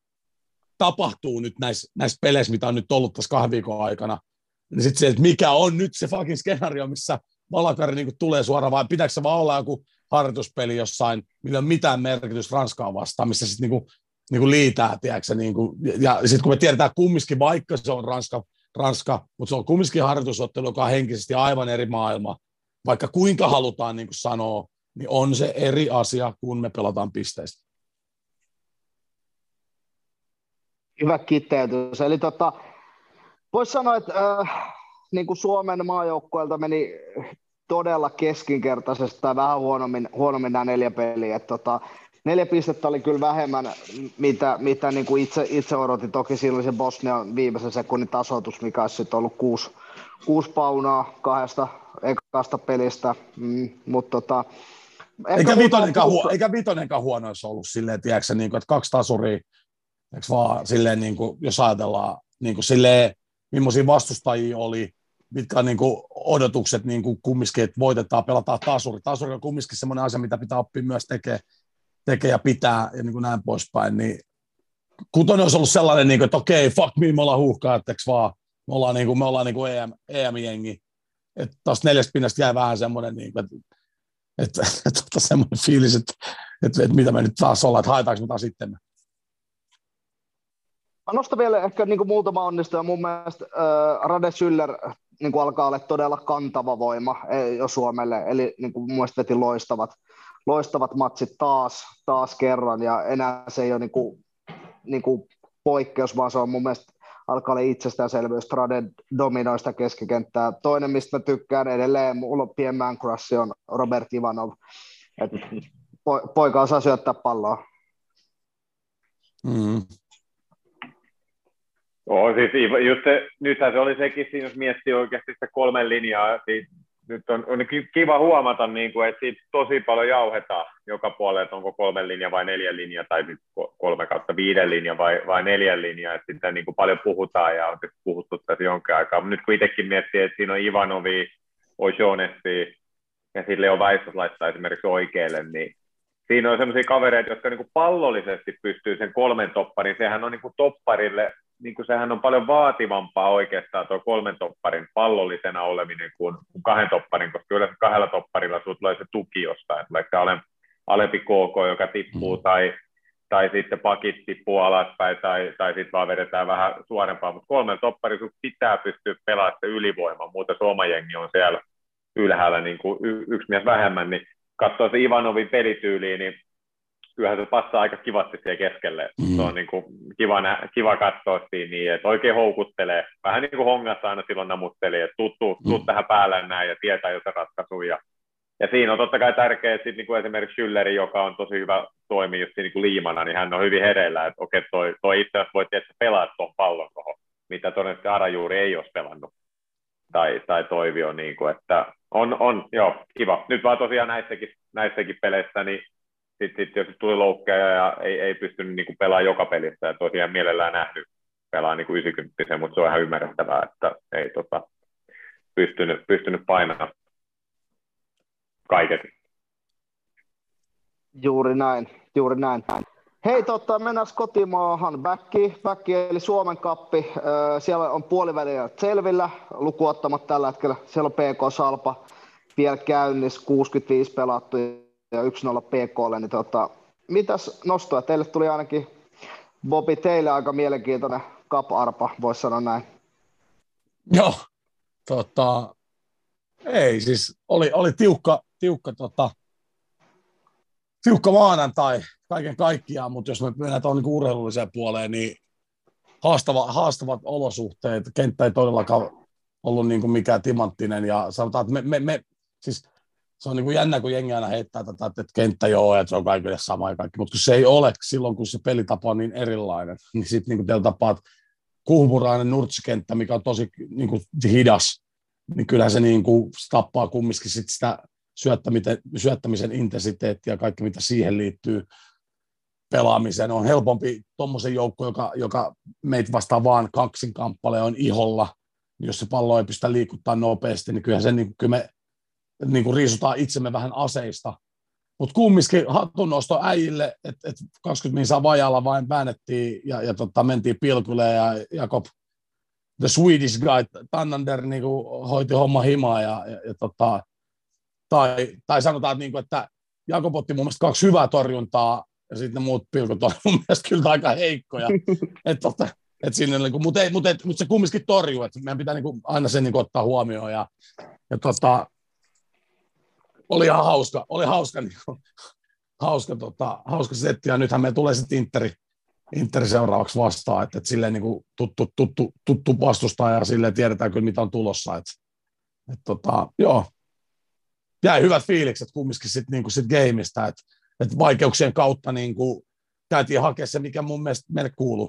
tapahtuu nyt näissä, näissä peleissä, mitä on nyt ollut tässä kahden viikon aikana, niin sitten se, että mikä on nyt se fucking skenaario, missä Valakari niin kuin tulee suoraan, vai pitääkö se vaan olla joku harjoituspeli jossain, millä on mitään merkitystä Ranskaa vastaan, missä sitten niin kuin niin kuin liitää, tiedätkö, niin kuin, ja sitten kun me tiedetään kumminkin, vaikka se on Ranska, Ranska mutta se on kumminkin harjoitusottelu, joka on henkisesti aivan eri maailma, vaikka kuinka halutaan niin kuin sanoa, niin on se eri asia, kun me pelataan pisteistä.
Hyvä kiteytys. Eli tota, voisi sanoa, että äh, niin kuin Suomen maajoukkueelta meni todella keskinkertaisesti tai vähän huonommin, huonommin nämä neljä peliä. Et tota, neljä pistettä oli kyllä vähemmän, mitä, mitä niin kuin itse, itse odotin. Toki siinä oli se Bosnian viimeisen sekunnin tasoitus, mikä olisi sitten ollut kuusi, kuusi paunaa kahdesta ekasta pelistä. Mm, mutta tota,
eikä vitonenkaan, huo, eikä vitonenkaan huono olisi ollut silleen, tiedätkö, niin kuin, että kaksi tasuria, eikö vaan silleen, niin kuin, jos ajatellaan, niin kuin silleen, millaisia vastustajia oli, mitkä on niin kuin, odotukset niin kuin kumminkin, että voitetaan, pelataan tasuri. Tasuri on kumminkin semmoinen asia, mitä pitää oppia myös tekemään tekee ja pitää ja niin kuin näin poispäin. Niin, kutonen olisi ollut sellainen, niin kuin, että okei, fuck me, me ollaan huuhkaa, etteikö vaan, me ollaan, niin kuin, me ollaan niin kuin E M, E M-jengi. Että taas neljästä pinnasta jää vähän semmoinen, niin kuin, että, että, että, että semmoinen fiilis, että, että, että mitä me nyt taas ollaan, että haetaanko me taas sitten.
Mä nostan vielä ehkä niin kuin muutama onnistuja. Mun mielestä äh, Rade Schüller niin kuin alkaa olla todella kantava voima jo Suomelle. Eli niin kuin mun mielestä veti loistavat, loistavat matsit taas, taas kerran. Ja enää se ei ole niin kuin, niin kuin poikkeus, vaan se on mun mielestä alkaa olla itsestäänselvyys. Rade dominoi sitä keskikenttää. Toinen, mistä mä tykkään edelleen, mulla on pien man crush, on Robert Ivanov. Et po- poika osaa syöttää palloa.
Mm.
Joo, siis just se, nythän se oli sekin siinä, jos miettii oikeasti sitä kolmen linjaa, siis nyt on, on kiva huomata, niin kuin, että siitä tosi paljon jauhetaan joka puolella, että onko kolmen linja vai neljän linja, tai kolme kautta viiden linja vai, vai neljän linja, että sitä niin kuin paljon puhutaan ja on puhuttu tässä jonkin aikaa, mutta nyt kun itsekin miettii, että siinä on Ivanovi, Ojonesti ja sille on Väistäs laittaa esimerkiksi oikealle, niin siinä on sellaisia kavereita, jotka niin kuin pallollisesti pystyy sen kolmen topparin, sehän on niin kuin topparille, niin kuin sehän on paljon vaativampaa oikeastaan tuo kolmen topparin pallollisena oleminen kuin kahden topparin, koska yleensä kahdella topparilla sinulla tulee se tuki jostain, tulee se ale, alempi K K, joka tippuu, mm. tai, tai sitten pakit tippuu alaspäin, tai, tai sitten vaan vedetään vähän suorempaa, mutta kolmen topparin sinun pitää pystyä pelaamaan se ylivoima, muuten se oma jengi on siellä ylhäällä niin kuin y- yksi mies vähemmän, niin katsoo se Ivanovin pelityyliin, niin kyllähän se passaa aika kivasti siihen keskelle. Mm. Se on niin kuin kiva, nä- kiva katsoa siinä niin, että oikein houkuttelee. Vähän niin kuin Hongassa aina silloin namutteli, että tuu, tuu, tuu mm. tähän päälle näin ja tietää jo se ratkaisu. Ja, ja siinä on totta kai tärkeää, että niin kuin esimerkiksi Schülleri, joka on tosi hyvä toimia just niin kuin liimana, niin hän on hyvin hereillä, että okei, toi, toi itse asiassa voi tietysti pelaa tuon pallon tuohon, mitä todennäköisesti Arajuuri ei olisi pelannut. Tai, tai Toivio, niin kuin, että on, on, joo, kiva. Nyt vaan tosiaan näissäkin, näissäkin peleissä, niin sitten sit, jos tuli loukkeja ja ei, ei pystynyt niin kuin pelaamaan joka pelissä, ja tosiaan mielellään nähnyt pelaa niin kuin yhdeksänkymmentä, mutta se on ihan ymmärrettävää, että ei tota, pystynyt, pystynyt painamaan kaiket.
Juuri näin, juuri näin. Hei, tota, mennään kotimaahan. Backi, Backi eli Suomen kappi. Siellä on puoliväliä selvillä, lukuottamat tällä hetkellä. Siellä on P K Salpa vielä käynnissä, kuusikymmentäviisi pelattu ja yksi nolla P K:lle. Niin tota, mitäs nostoa? Teille tuli ainakin, Bobi, teille aika mielenkiintoinen Cup-arpa, voisi sanoa näin.
Joo, tota, ei siis, oli, oli tiukka, tiukka tota, tiukka maanantai kaiken kaikkiaan, mutta jos me mennään tuohon niin urheilulliseen puoleen, niin haastava, haastavat olosuhteet. Kenttä ei todellakaan ollut niin kuin mikään timanttinen, ja sanotaan, että me, me, me siis se on niin kuin jännä, kun jengi aina heittää tätä, että kenttä joo, että se on kaikille sama ja kaikki, mutta kun se ei ole silloin, kun se pelitapa on niin erilainen, niin sitten niin kuin teillä tapaat kuhmurainen nurtsikenttä, mikä on tosi niin kuin hidas, niin kyllähän se, niin kuin, se tappaa kumminkin sit sitä syöttämisen, syöttämisen intensiteettiä ja kaikki, mitä siihen liittyy pelaamiseen. On helpompi tuommoisen joukko, joka, joka meitä vastaan vaan kaksinkamppaile on iholla. Jos se pallo ei pystytä liikuttaa nopeasti, niin kyllähän se, niin, kyllä me niin kuin riisutaan itsemme vähän aseista. Mutta kumminkin hatunnosto äijille, että et kaksikymmentä minsaa vajalla vain väännettiin ja, ja tota, mentiin pilkulle ja Jakob, the Swedish guy, Tannander niin kuin hoiti homma himaa ja, ja, ja tota, Tai, tai sanotaan, että, että Jakob otti mun mielestä kaksi hyvää torjuntaa, ja sitten ne muut pilkut on mun mielestä kyllä aika heikkoja. et, tota, et sinne, niin mutta mut, mut se kumminkin torjuu, että meidän pitää niin kuin, aina sen niin kuin, ottaa huomioon. Ja, ja tota, oli ihan hauska, oli hauska, niin kuin, hauska, tota, hauska setti, ja nythän meillä tulee sitten Interi, Interi seuraavaksi vastaan, että et silleen niin kuin tuttu, tuttu, tuttu vastustaja, ja silleen tiedetään kyllä, mitä on tulossa. Et, et, tota, joo. jäi hyvät fiilikset kumminkin sit, niinku sit gameista, että et vaikeuksien kautta niinku, käytiin hakea se, mikä mun mielestä meille kuuluu.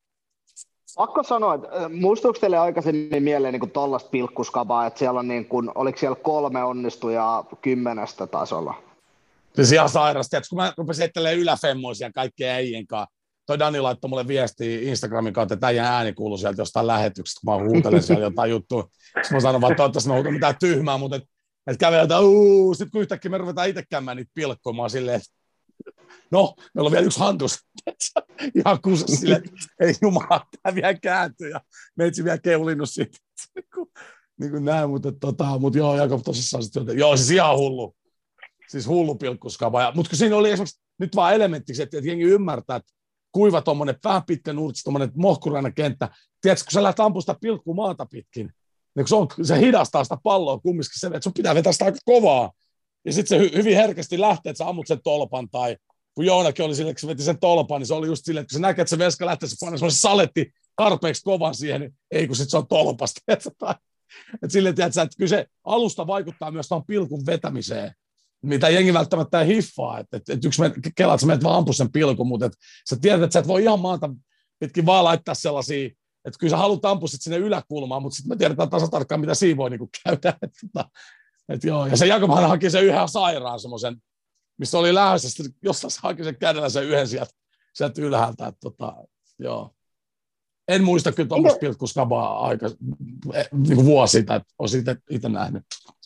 Pakko sanoa, että muistuuko teille aikaisemmin mieleen niin tuollaista pilkkuskabaa, että siellä on niin kuin, oliko siellä kolme onnistujaa kymmenestä tasolla?
Siis ihan sairasta, että kun mä rupesin ettelemään yläfemmoisia kaikkien äijien kanssa, toi Dani laittoi mulle viestiä Instagramin kautta, että äijän ääni kuului sieltä jostain lähetyksestä, kun mä huutelen siellä jotain juttua. Sitten mä sanon vaan, että toivottavasti mä huutan mitään tyhmää, mutta et, et käveltä, uuu, sitten kun yhtäkkiä me ruvetaan itse käymään niitä pilkkomaan silleen, että no, meillä on vielä yksi hantus. Ihan kuusi silleen, että ei jumala, tämä vielä kääntyy ja meitsi vielä keulinnut siitä. Niin kuin näin, mutta, tota, mutta joo, Jakob tosissaan sitten, joo, siis ihan hullu. Siis hullu pilkkuskaba. Mutta kun siinä oli esimerkiksi nyt vaan elementtiksi, että jengi ymmärtää, että kuiva tuommoinen vähän pitkä nurtsi, tuommoinen mohkurainen kenttä. Tiedätkö, kun sä lähdet ampumaan sitä pilkkua maata pitkin, niin se, on, se hidastaa sitä palloa kumminkin, se, että sun pitää vetää sitä aika kovaa. Ja sitten se hy, hyvin herkästi lähtee, että sä ammut sen tolpan, tai kun Joonakin oli silleen, kun se veti sen tolpan, niin se oli just silleen, että kun sä näkee, että se veska lähtee, se painaa semmoisen saletti tarpeeksi kovan siihen, niin ei kun sitten se on tolpasta. Että silleen, tiedätkö, että kyllä se alusta vaikuttaa myös tuon pilkun vetämiseen, mitä jengi välttämättä ei hiffaa, että, että, että yksi kela, että sä menet vaan ampua sen pilkun, mutta että sä tiedät, että sä et voi ihan maata pitkin vaan laittaa sellaisia, että kyllä sä haluat ampua sit sinne yläkulmaan, mutta sitten me tiedetään tasatarkkaan, mitä siinä voi niinku käydä. Että, että joo. Ja se Jakobhan haki sen yhden sairaan semmoisen, missä oli lähdössä, sitten jostain se haki sen kädellä sen yhden sieltä, sieltä ylhäältä. Että, tota, joo. En muista kyllä tuommoista pilkkuskabaa aika niin vuosi, että olisin itse nähnyt.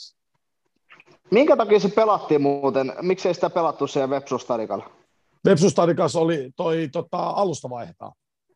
Minkä takia se pelattiin muuten? Miksi ei sitä pelattu siellä Vepsu-stadikalla?
Vepsu-stadikassa oli toi tota, alusta vaihdetaan.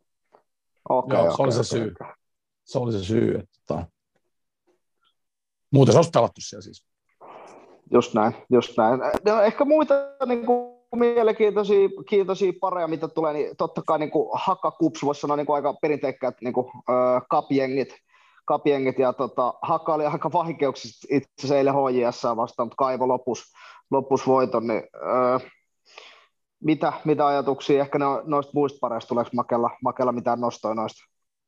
Okay,
Joo,
okay,
se oli se
okay,
syy.
Okay.
Se oli se syy. Että, tota... Muuten se olisi pelattu siellä siis.
Just näin, just näin. No, ehkä muita niin kuin, mielenkiintoisia kiintoisia pareja, mitä tulee, niin totta kai niin kuin Haka Kups, voisi sanoa niin kuin aika perinteikkäät niin kuin, äh, kapjengit. kapjengit ja tota, Haka oli aika vaikeuksissa itse asiassa eilen H J S vastaan, mutta kaivo lopus, lopus voiton, niin öö, mitä, mitä ajatuksia ehkä ne on, noista muista pareista, tuleeko Makella, Makella mitään nostoja noista?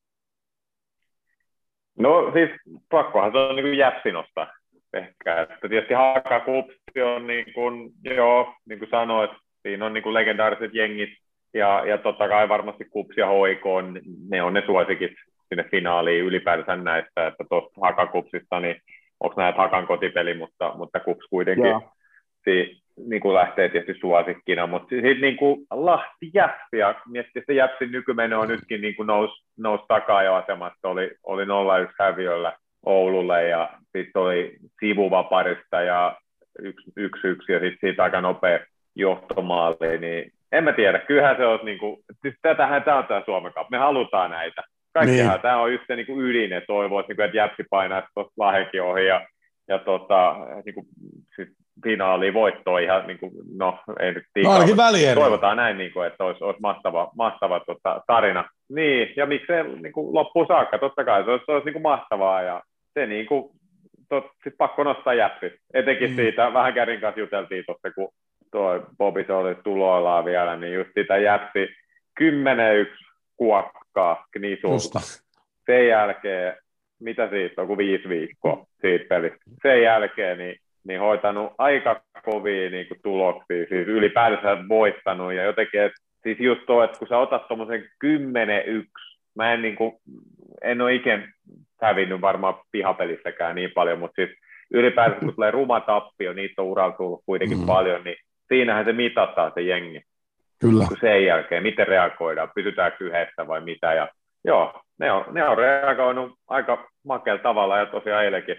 No siis pakkohan se on niin kuin Jäpsi nostaa ehkä, että tietysti Haka Kupsi on niin kuin, joo, niin kuin sanoit, siinä on niin kuin legendaariset jengit ja, ja totta kai varmasti Kupsi ja H I K, ne on ne suosikit sinne finaaliin ylipäänsä näistä, että tuosta Hakakupsista, niin onko näet Hakan kotipeli, mutta, mutta Kups kuitenkin si, niin kuin lähtee tietysti suosikkina, mutta sitten niin kuin Lahti Jäpsi, ja miettii, että Jäpsin nykymeno on nytkin niin kuin nousi, nousi takaa jo asemasta, oli, oli nolla yksi häviöllä Oululle, ja sitten oli sivuva parista, ja yksi yksi, yksi ja sitten siitä aika nopea johtomaali, niin en mä tiedä, kyllähän se on, niin kuin, siis tätähän tämä on tämä Suomen Cup, me halutaan näitä. Kaikkihan niin. Tämä on just se niin kuin ydin, että toivoo, että Jäpsi painaa tuosta Lahenkin ohi ja, ja tota, niin kuin, siis finaaliin voittoa ihan, niin kuin, no ei nyt tiikaa,
no,
toivotaan näin, niin kuin, että olisi, olisi mahtava, mahtava tota, tarina. Niin, ja miksei niin kuin loppuun saakka, totta kai se olisi, se olisi niin kuin mahtavaa ja se niin kuin, tot, sit pakko nostaa Jäpsi. Etenkin mm. siitä, vähän Kärin kanssa juteltiin tuossa, kun tuo Bobi se oli tuloillaan vielä, niin just sitä Jäpsi kymmenen yksi kuokkaa Knisusta. Sen jälkeen, mitä siitä on, kuin viisi viikkoa siitä pelistä. Sen jälkeen niin, niin hoitanut aika kovia niin kuin tuloksia, siis ylipäätänsä voittanut ja jotenkin, että siis just tuo, että kun sä otat tommosen kymmenen yksi, mä en, niin kuin, en ole ikinä hävinnyt varmaan pihapelissäkään niin paljon, mutta siis ylipäätänsä kun tulee ruma tappio, niitä on uralla tullut kuitenkin mm. paljon, niin siinähän se mitataan se jengi.
Kyllä.
Sen jälkeen, miten reagoidaan, pysytäänkö yhdessä vai mitä. Ja, joo, ne on, ne on reagoinut aika makealla tavalla ja tosiaan eilenkin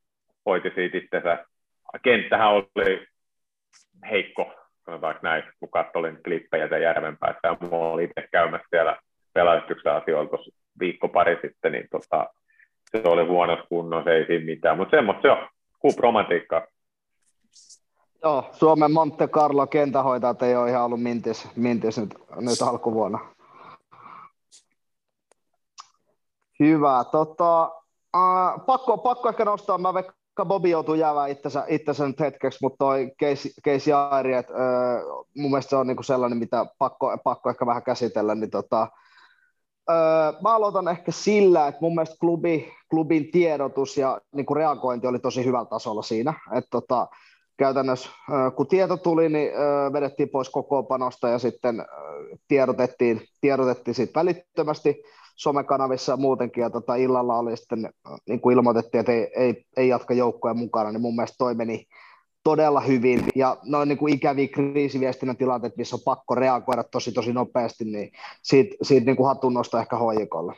hoiti siitä itsensä. Kenttähän oli heikko, sanotaanko näin, kun katsolin klippejä sen järven päässä ja mulla oli itse käymässä siellä pelaajatyksen asioilla tuossa viikko pari sitten, niin tota, se oli huonossa kunnossa, ei siinä mitään, mutta semmoista se on, kuup-romantiikkaa.
Joo, Suomen Monte Carlo kentähoitajat ei ole ihan ollut mintis, mintis nyt, nyt alkuvuonna. Hyvä. Tota, äh, pakko, pakko ehkä nostaa, mä vaikka Bobi joutuu jäämään itsensä, itsensä nyt hetkeksi, mutta toi Casey Airi, että äh, mun mielestä se on niinku sellainen, mitä pakko, pakko ehkä vähän käsitellä, niin tota, äh, mä aloitan ehkä sillä, että mun mielestä klubi, klubin tiedotus ja niinku reagointi oli tosi hyvällä tasolla siinä, että tota, käytännössä kun tieto tuli, niin vedettiin pois kokoonpanosta ja sitten tiedotettiin, tiedotettiin siitä välittömästi somekanavissa muutenkin, ja tota, illalla oli sitten, niin kuin ilmoitettiin, että ei, ei, ei jatka joukkoja mukana, niin mun mielestä toi meni todella hyvin, ja noin niin kuin ikäviä kriisiviestinnän tilanteet, missä on pakko reagoida tosi tosi nopeasti, niin siitä, siitä niin kuin hatunnosto ehkä H J K:lle.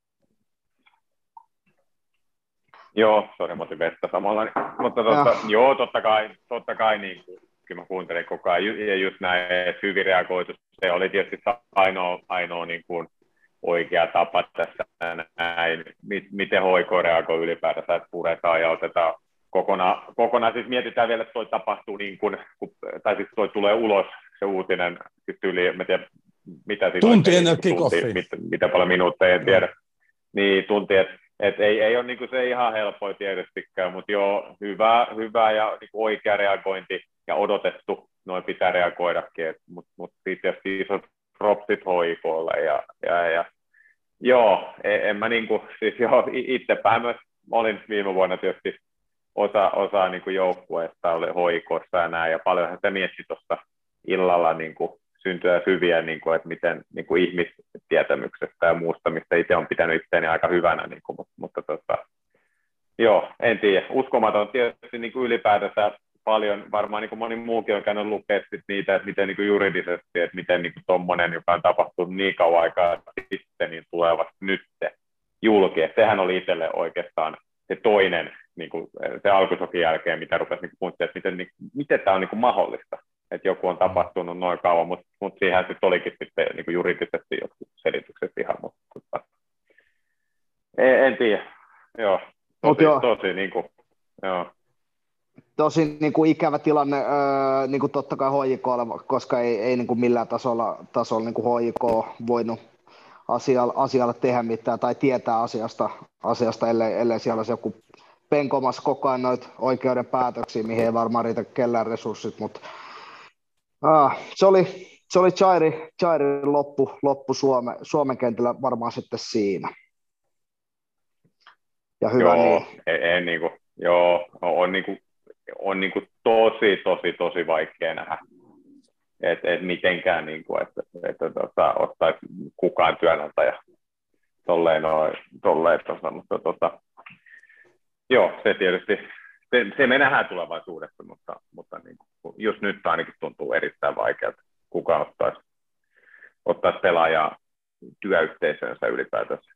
Joo, sori, mä otin vettä samalla. Mutta totta, joo, totta kai, totta kai niin kuin, kyllä mä kuuntelin koko ajan, ja just näin, että hyvin reagoitu. Se oli tietysti ainoa, ainoa niin kuin oikea tapa tässä näin, miten H J K reagoi ylipäätänsä, että puretaan ja otetaan kokonaan, kokonaan siis mietitään vielä, että toi tapahtuu niin kuin, tai siis toi tulee ulos, se uutinen, siis yli, mä tiedän, mitä siinä
tunti ennen kick-offia.
Mit, mitä paljon minuutteja, en tiedä. Niin, tunti, että et ei, ei ole niin kuin se ihan helppoa tietystikään, mutta joo, hyvä, hyvä ja niin kuin oikea reagointi ja odotettu, noin pitää reagoidakin, mutta mut siitä tietysti isot propsit H J K:lle ja, ja, ja joo, en, en mä niin kuin, siis joo, itsepä myös olin viime vuonna tietysti osa, osa niin kuin joukkueesta, oli H J K:ssa ja näin, ja paljonhan sitä mietti tuossa illalla niin kuin syntyä hyviä, niin kuin, että miten niin kuin ihmistietämyksestä ja muusta, mistä itse on pitänyt itseäni aika hyvänä, niin kuin, mutta, mutta tota, joo, en tiedä, uskomaton tietysti niin kuin ylipäätänsä paljon, varmaan niin kuin moni muukin on käynyt lukea niitä, että miten niin kuin juridisesti, että miten niin tuommoinen, joka on tapahtunut niin kauan aikaa sitten, niin tulee vasta nyt julki, että sehän oli itselle oikeastaan se toinen, niin kuin se alkusokin jälkeen, mitä rupesi niin puhuttiin, että miten, niin, miten tämä on niin kuin mahdollista, että joku on tapahtunut noin kauan, mutta, mutta siihen sitten olikin sitten niin kuin juridisesti jotkut selitykset ihan, mutta, mutta en, en tiedä, joo, tosi, joo. tosi niin kuin, joo.
Tosi niin kuin ikävä tilanne, öö, niin kuin totta kai H J K:lle, koska ei, ei niin kuin millään tasolla, tasolla niin kuin H J K voinut asialle, asialle tehdä mitään tai tietää asiasta, asiasta ellei, ellei siellä olisi joku penkomassa koko ajan noita oikeuden päätöksiä, mihin ei varmaan riitä kellään resurssit, mutta ah, se oli, se oli Jairi, Jairin loppu, loppu Suome, Suomen kentällä varmaan sitten siinä. Ja hyvä
joo,
niin.
En, en, niin kuin, joo, on, niin kuin, on niin kuin tosi, tosi, tosi vaikea nähdä, että et mitenkään, niin kuin, että, että tota, ottaisi kukaan työnantaja tolleen, noin, tolleen tossa, mutta tota, joo, se tietysti, se, se me nähdään tulevaisuudessa, mutta, mutta niin kuin, just nyt ainakin tuntuu erittäin vaikealta, kuka ottaisi, ottaisi pelaajaa työyhteisönsä ylipäätänsä.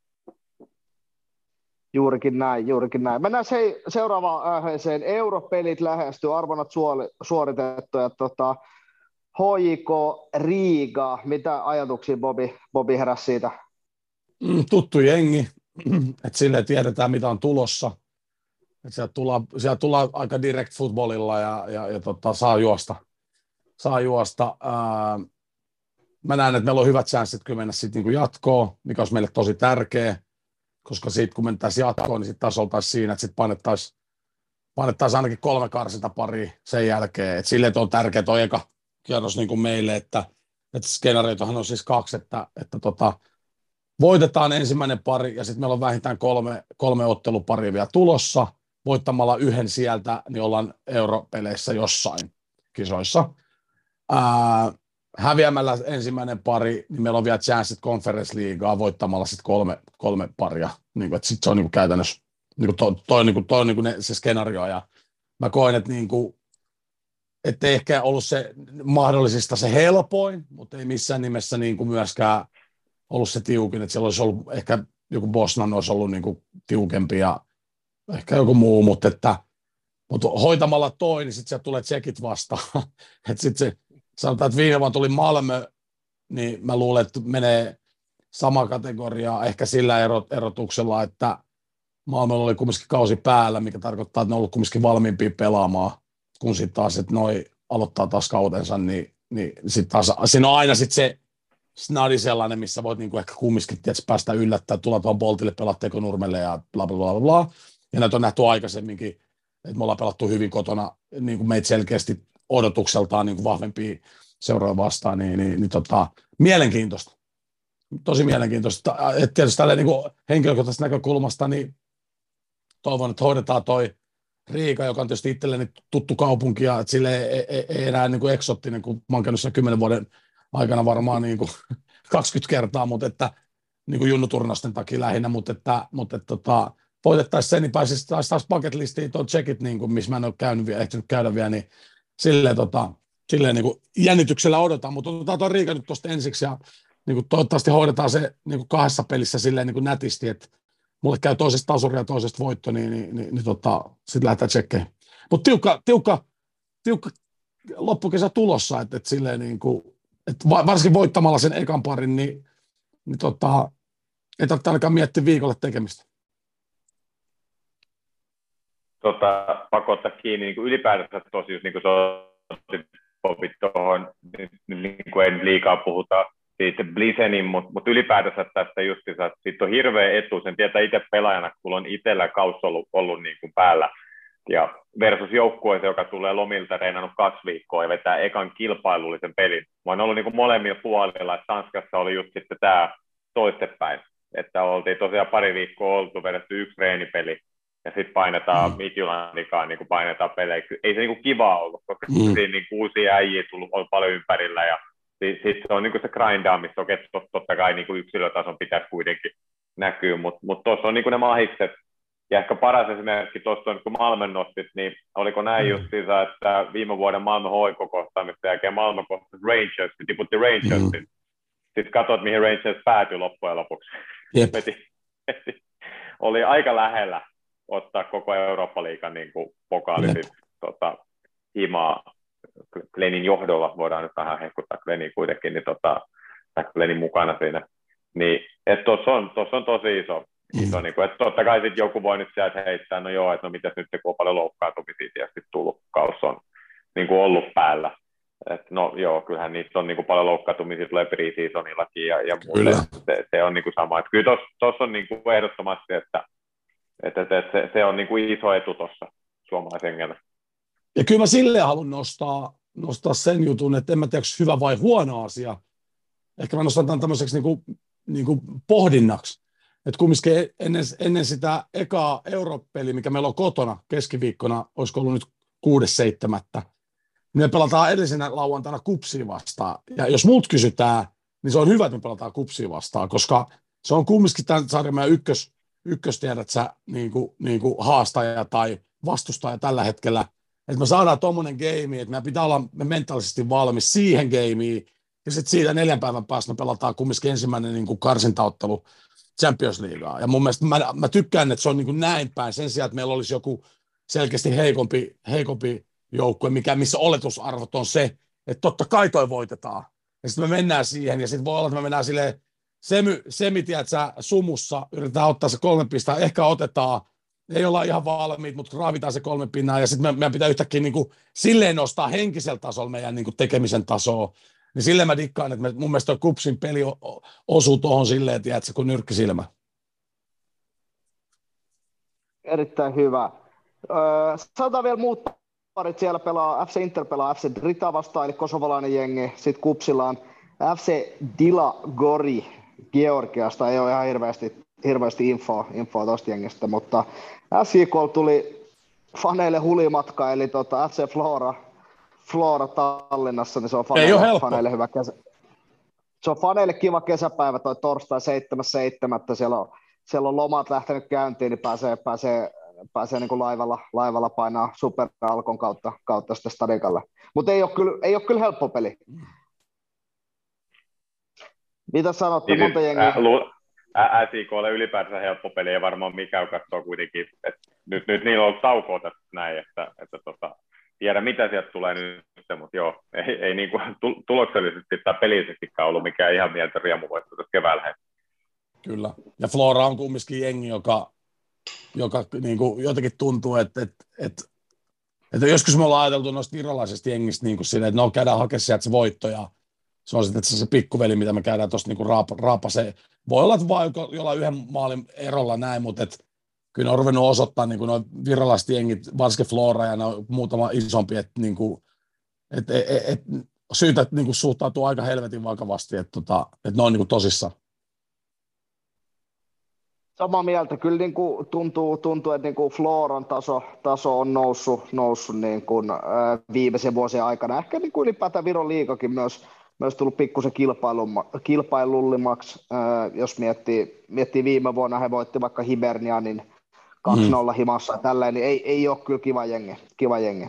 Juurikin näin, juurikin näin. Mennään se, seuraavaan aiheeseen. Europelit lähestyy, arvonnat suoritettu ja tota, H J K Riga. Mitä ajatuksia Bobi, Bobi heräsi siitä?
Mm, tuttu jengi, että silleen tiedetään mitä on tulossa. Et sieltä, tullaan, sieltä tullaan aika direct footballilla ja, ja, ja tota, saa juosta. Saa juosta. Ää, mä näen, että meillä on hyvät chanssit kyllä mennä sitten niinku jatkoon, mikä olisi meille tosi tärkeä. Koska siitä kun mentäisiin jatkoon, niin sitten taas oltaisiin siinä, että sitten painettaisiin, painettaisiin ainakin kolme karsintaparia sen jälkeen. Et silleen on tärkeä tuo eka kierros niin kuin meille, että, että skenaarioitahan on siis kaksi, että, että tota, voitetaan ensimmäinen pari ja sitten meillä on vähintään kolme, kolme otteluparia vielä tulossa. Voittamalla yhden sieltä, niin ollaan europeleissä jossain kisoissa. Ää, häviämällä ensimmäinen pari, niin meillä on vielä chanssit Conference Leaguea voittamalla sitten kolme, kolme paria. Niin kuin, sit se on niin kuin käytännössä niin kuin toi, toi, niin kuin, toi niin kuin ne, se skenaario. Ja mä koen, että niin kuin, ettei ehkä ollut se mahdollisista se helpoin, mutta ei missään nimessä niin kuin myöskään ollut se tiukin. Että siellä olisi ollut, ehkä joku Bosnan olisi ollut niin kuin tiukempi ja ehkä joku muu, mutta, että, mutta hoitamalla toi, niin sitten sieltä tulee tsekit vastaan. Että sitten se sanotaan, että viime vuonna tuli Malmö, niin mä luulen, että menee sama kategoria ehkä sillä erotuksella, että Malmöllä oli kumminkin kausi päällä, mikä tarkoittaa, että ne on ollut kumminkin valmiimpia pelaamaan, kun sitten taas, että noi aloittaa taas kautensa, niin, niin sitten taas, siinä on aina sitten se snadi sellainen, missä voit niinku ehkä kumminkin tietysti päästä yllättää, tulla tuon Boltille, pelaa Tekonurmelle ja bla bla bla bla. Ja näitä on nähty aikaisemminkin, että me ollaan pelattu hyvin kotona, niin kuin meitä selkeästi odotukseltaan niin kuin vahvempia seuraa vastaan, niin, niin, niin tota, mielenkiintoista. Tosi mielenkiintoista. Et tietysti tälleen niin kuin henkilökohtaisesta näkökulmasta, niin toivon, että hoidetaan toi Riika, joka on tietysti itselleni tuttu kaupunki, ja että sille ei, ei, ei enää niin kuin eksoottinen, kun mä oon käynyt siellä kymmenen vuoden aikana varmaan niin kuin kaksikymmentä kertaa, mutta että niin kuin junnuturnausten takia lähinnä, mutta että, mutta että tota, voitettaisiin sen, niin pääsisi taas, taas bucket listiin tuon checkit, niin kuin, missä mä en ole käynyt vielä, ehtinyt käydä vielä, niin silleen, tota, silleen niin kuin jännityksellä odotan, mutta otetaan tuon Riika nyt tuosta ensiksi, ja niin kuin toivottavasti hoidetaan se niin kuin kahdessa pelissä silleen niin kuin nätisti, että mulle käy toisesta tasuri ja toisesta voitto, niin, niin, niin, niin tota, sitten lähdetään tsekkeihin. Mutta tiukka, tiukka, tiukka loppukesä tulossa, että et silleen niin kuin, että varsinkin voittamalla sen ekan parin, niin, niin tota, ei tarvitse ainakaan miettiä viikolle tekemistä.
Tota, pakko ottaa kiinni niin kuin ylipäätänsä tosi, just niin kuin tosi tuohon, niin, niin kuin ei liikaa puhuta siitä Blizenin, mutta mut ylipäätänsä tästä justiinsa, että siitä on hirveä etu, sen tietää itse pelaajana, kun on itsellä kaus ollut, ollut niin kuin päällä, ja versus joukkueeseen, joka tulee lomilta reinannut kaksi viikkoa ja vetää ekan kilpailullisen pelin. Mä oon ollut niin kuin molemmilla puolilla, että Tanskassa oli just sitten tämä toistepäin, että oltiin tosiaan pari viikkoa oltu, vedetty yksi treenipeli, ja sitten painetaan mm. Midtjyllandikaan, niin painetaan pelejä. Ei se niin kuin kiva ollut, koska mm. siinä niin uusia äijiä tullut on paljon ympärillä, ja sitten sit se on niin kuin se grindaamista, okei, tot, totta kai niin kuin yksilötason pitäisi kuitenkin näkyä, mutta mut tuossa on niin kuin ne mahikset, ja ehkä paras esimerkki tuossa on, kun Malmön nostit, niin oliko näin mm. justiinsa, että viime vuoden Malmö H I K-kohtaamista jälkeen Malmö kohtasi Rangers, tiputti Rangersin. Mm. Sitten katsot, mihin Rangers päätyi loppujen lopuksi.
Yep.
Veti, veti. Oli aika lähellä ottaa koko Eurooppa-liigan niin kuin pokaali
yep.
sit, tota, himaa Glennin johdolla, voidaan nyt vähän hehkuttaa Glennin kuitenkin, niin tota, Glennin mukana siinä. Niin, että tuossa on, on tosi iso. iso mm. niin kuin, että totta kai sitten joku voi nyt sieltä heittää, no joo, että no mitäs nyt kun on paljon loukkaantumisia tietysti tullut, kaus on niin kuin ollut päällä. Et no joo, kyllähän niitä on niin kuin paljon loukkaantumisia, tulee pre-seasonillakin ja, ja muuta. Se, se on niin kuin sama. Et kyllä tuossa on niin kuin ehdottomasti, että, että, että, että se, se on niin kuin iso etu tuossa suomalaisengellä.
Ja kyllä mä silleen haluan nostaa, nostaa sen jutun, että en mä tiedä, onko hyvä vai huono asia. Ehkä mä nostan tämän tämmöiseksi niin kuin, niin kuin pohdinnaksi. Että kumminkin ennen, ennen sitä ekaa Eurooppa-peliä, mikä meillä on kotona keskiviikkona, olisiko ollut nyt kuudes seitsemättä, niin me pelataan edellisenä lauantaina Kupsia vastaan. Ja jos muut kysytään, niin se on hyvä, että me pelataan Kupsia vastaan, koska se on kumminkin tämän sarjan meidän ykkös, ykkös tiedät sä, niin kuin, niin kuin haastaja tai vastustaja tällä hetkellä. Että me saadaan tuommoinen game, että meidän pitää olla mentaalisesti valmis siihen gameen, ja sitten siitä neljän päivän päästä me pelataan kumminkin ensimmäinen niin kuin karsintaottelu Champions Leaguea. Ja mun mielestä mä, mä tykkään, että se on niin kuin näin päin, sen sijaan, että meillä olisi joku selkeästi heikompi, heikompi joukkue, mikä, missä oletusarvot on se, että totta kai toi voitetaan. Ja sitten me mennään siihen, ja sitten voi olla, että me mennään silleen semi, semi tiedätkö, sumussa, yritetään ottaa se kolme pistaa, ehkä otetaan, ei olla ihan valmiit, mutta raavitaan se kolme pinnaa, ja sitten me, meidän pitää yhtäkkiä niin kuin silleen nostaa henkisellä tasolla meidän niin kuin tekemisen tasoa. Niin silleen mä dikkaan, että me, mun mielestä Kupsin peli osuu tuohon silleen, tiedätkö, kuin nyrkkisilmä.
Erittäin hyvä. Öö, sanotaan vielä muut parit siellä pelaa. F C Inter pelaa F C Drita vastaan, eli kosovalainen jengi. Sitten Kupsilla on F C Dila Gori Georgiasta. Ei ole ihan hirveästi, hirveästi infoa, infoa tuosta jengistä, mutta S J K tulee faneille hulimatka, eli tota F C Flora, Flora Tallinnassa, niin se on faneille, faneille hyvä kesä. Se on faneille kiva kesäpäivä, toi torstai seitsemäs seitsemättä Siellä on, siellä on lomat lähtenyt käyntiin, niin pääsee, pääsee, pääsee niin kuin laivalla, laivalla painaa Super Alkon kautta, kautta sitten stadikalle. Mutta ei ole kyllä, ei ole kyllä helppo peli. Mitä sanotte,
niin
monta jengiä?
S I K:lle ylipäätään helppo peli, ei varmaan mikään katsoo kuitenkin. Et nyt, nyt niillä on ollut taukoa tässä näin, että, että tota, tiedä mitä sieltä tulee nyt, mutta joo, ei, ei niin kuin tuloksellisesti tai pelillisestikään ollut mikään ihan mieltä riemuvoitto tässä keväällä.
Kyllä, ja Flora on kumminkin jengi, joka, joka niin kuin jotenkin tuntuu, että, että, että, että joskus me ollaan ajateltu noista virolaisista jengistä niin kuin siinä, että no käydään hakemaan sieltä se voitto, ja se on sitten se pikkuveli, mitä me käydään tuosta niin raapa, raapaseen. Voi olla, että vaan jollain yhden maalin erolla näin, mutta et, kyllä ne on ruvennut osoittaa niin nuo virolaiset jengit, varsinkin Flora ja muutama isompi, että niin kuin, et, et, et, syytä niin kuin suhtautuu aika helvetin vakavasti, että, tota, että ne on niin kuin tosissaan.
Samaa mieltä. Kyllä niin kuin tuntuu, tuntuu, että niin kuin Floran taso, taso on noussut, noussut niin kuin, äh, viimeisen vuosien aikana. Ehkä niin kuin ylipäätään Viron liigakin myös, myös tullut pikkusen kilpailullimaksi. Äh, jos miettii, miettii viime vuonna, he voitti vaikka Hibernianin kaksi nolla mm. himassa ja tälleen, niin ei, ei ole kyllä kiva jengi. Kiva jengi.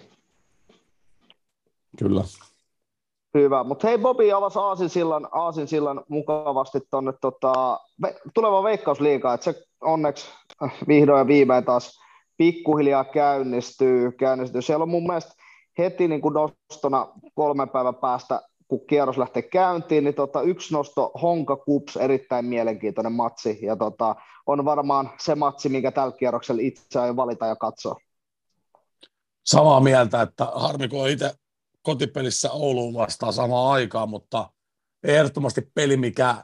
Kyllä.
Hyvä, mutta hei, Bobi avasi aasinsillan, aasinsillan mukavasti tuonne tota, tuleva Veikkausliigaan, että se onneksi vihdoin ja viimein taas pikkuhiljaa käynnistyy. käynnistyy. Siellä on mun mielestä heti niin kuin nostona kolmen päivän päästä, kun kierros lähtee käyntiin, niin tota, yksi nosto Honka Kups, erittäin mielenkiintoinen matsi, ja tota, on varmaan se matsi, minkä tällä kierroksella itse aion valita ja katsoa.
Samaa mieltä, että harmi kun itse kotipelissä Ouluun vastaan samaan aikaan, mutta ehdottomasti peli, mikä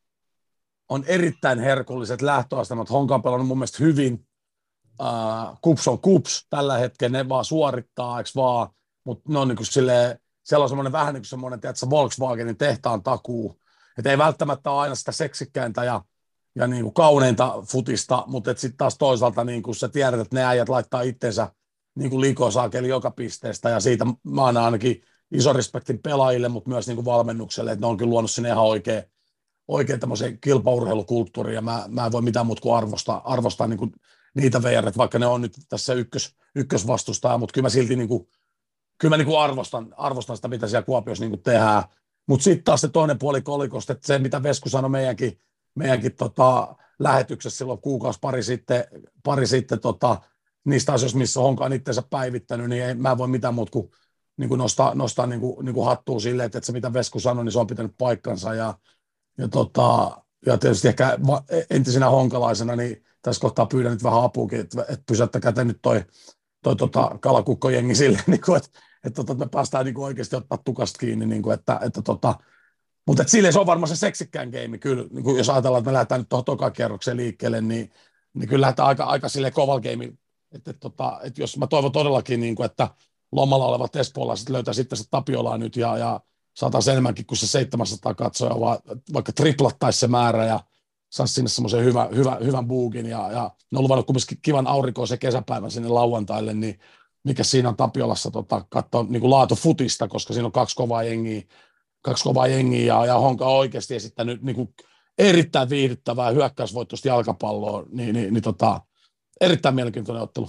on erittäin herkulliset lähtöastemat. Honka on pelannut mun mielestä hyvin. Uh, kups on kups tällä hetkellä, ne vaan suorittaa, eikö vaan, mutta ne on niin kuin silleen, siellä on semmoinen vähän niin kuin semmoinen, tiedätkö, Volkswagenin tehtaan takuu, että ei välttämättä ole aina sitä seksikkäintä ja, ja niin kuin kauneinta futista, mutta sitten taas toisaalta niin kuin sä tiedät, että ne äijät laittaa itsensä niin kuin liikosaakeli joka pisteestä, ja siitä mä annan ainakin iso respektin pelaajille, mutta myös niin kuin valmennukselle, että ne on kyllä luonut sinne ihan oikein, oikein tämmöisen kilpaurheilukulttuurin, ja mä, mä en voi mitään muuta kuin arvostaa, arvostaa niin kuin niitä V R, vaikka ne on nyt tässä ykkös, ykkösvastustaja, mutta kyllä mä silti niin kuin, kyllä mä niin kuin arvostan, arvostan sitä, mitä siellä Kuopiossa niin kuin tehdään. Mutta sitten taas se toinen puoli kolikosta, että se, mitä Vesku sanoi meidänkin, meidänkin tota, lähetyksessä silloin kuukausi pari sitten, pari sitten tota, niistä asioista, missä Honka on itseensä päivittänyt, niin ei, mä en voi mitään muuta kuin, niin kuin nostaa, nostaa niin kuin, niin kuin hattua silleen, että, että se, mitä Vesku sanoi, niin se on pitänyt paikkansa. Ja, ja, tota, ja tietysti ehkä entisenä honkalaisena, niin tässä kohtaa pyydän nyt vähän apuukin, että, että pysäyttäkää te nyt toi, toi tota, kalakukkojengi silleen, niin kuin, että, että, että me päästään niin kuin oikeasti ottaa tukasta kiinni. Niin kuin, että, että, tota, mutta että silleen se on varmaan se seksikkään game, kyllä, niin kuin jos ajatellaan, että me lähdetään nyt tuohon tokaan kierrokseen liikkeelle, niin, niin kyllä lähdetään aika, aika silleen kovalla game. Että, että, että, että jos mä toivon todellakin, niin kuin, että lomalla olevat espoolaiset löytää sitten se Tapiolaa nyt ja, ja saataisiin enemmänkin kuin se seitsemänsataa katsoja, vaan vaikka triplattaisi se määrä ja saisi sinne semmoisen hyvä, hyvä, hyvän buugin. Ja, ja ne on luvannut kumminkin kivan aurinkoisen kesäpäivän sinne lauantaille, niin mikä siinä on Tapiolassa tota, katsoa niin kuin laatu futista, koska siinä on kaksi kovaa jengiä, kaksi kovaa jengiä ja, ja Honka on oikeasti esittänyt niin kuin erittäin viihdyttävää hyökkäysvoittoista jalkapalloa, niin, niin, niin tota, erittäin mielenkiintoinen ottelu.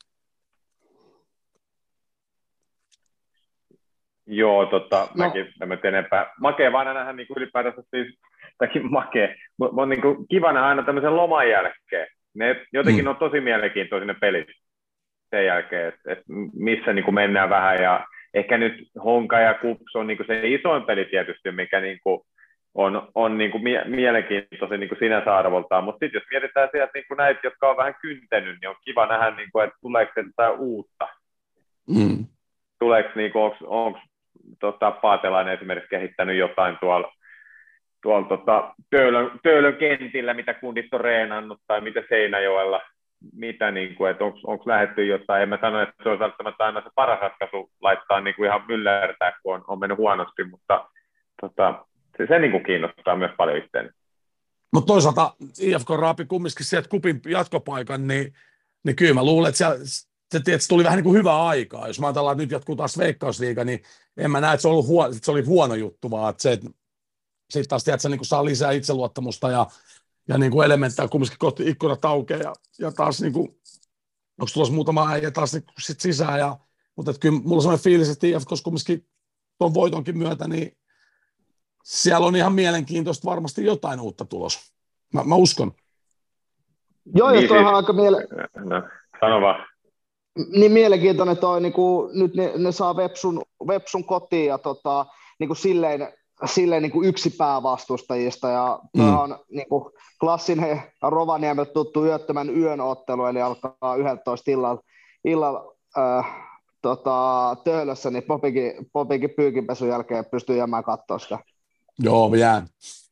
Joo, tota, no. mäkin mä enempää. Makea vaan aina nähdä niin kuin ylipäätänsä siis, takin makea, mutta on niin kuin kivana aina tämmöisen loman jälkeen. Ne jotenkin mm. on tosi mielenkiintoisia ne pelit sen jälkeen, että et missä niin kuin mennään vähän. Ja ehkä nyt Honka ja Kups on niin kuin se isoin peli tietysti, mikä niin kuin on, on niin kuin mie- mielenkiintoisen niin kuin sinänsä arvoltaan. Mutta sitten jos mietitään sieltä niin kuin näitä, jotka on vähän kyntänyt, niin on kiva nähdä, niin kuin, että tuleeko se jotain uutta.
Mm.
Tuleeko, niin kuin, onko tota, Paatelainen esimerkiksi kehittänyt jotain tuolla, tuolla tota, Töölön, Töölön kentillä, mitä kundit on reenannut, tai mitä Seinäjoella, mitä, niin kuin, että onko lähdetty jotain. En mä sano, että se on välttämättä aina se paras ratkaisu laittaa niin kuin ihan myllertää, kun on, on mennyt huonosti, mutta tota, se, se niin kuin kiinnostaa myös paljon itseäni.
Mutta toisaalta I F K raapi kumminkin sieltä kupin jatkopaikan, niin, niin kyllä mä luulen, että siellä, se, se tuli vähän niin kuin hyvää aikaa. Jos mä ajatellaan, että nyt jatkuu taas Veikkausliiga, niin en mä näe, että se, ollut huono, että se oli huono juttu, vaan että se, että sitten taas tiedät, että se niin kuin saa lisää itseluottamusta ja, ja niin kuin elementtää kumminkin kohti ikkunat aukeaa ja, ja taas niin kuin, onko tulossa muutama äijä taas niin kuin sit sisään. Ja, mutta että kyllä mulla on sellainen fiilis, että I F K kumminkin tuon voitonkin myötä, niin siellä on ihan mielenkiintoista varmasti jotain uutta tulos. Mä, mä uskon.
Joo, ja toi on aika miele...
No, sano vaan.
Niin mielenkiintoinen toi, niin kuin, nyt ne, ne saa Vepsun, Vepsun kotiin ja tota, niin kuin silleen, silleen niin kuin yksi päävastustajista. Ja mm. tämä on niin kuin klassinen Rovaniemeltä tuttu yöttömän yön ottelu, eli alkaa yksitoista illalla, illalla äh, tota, Töölössä, niin Popikin, Popikin pyykinpesun jälkeen pystyy jäämään katsoa sitä.
Joo, jään.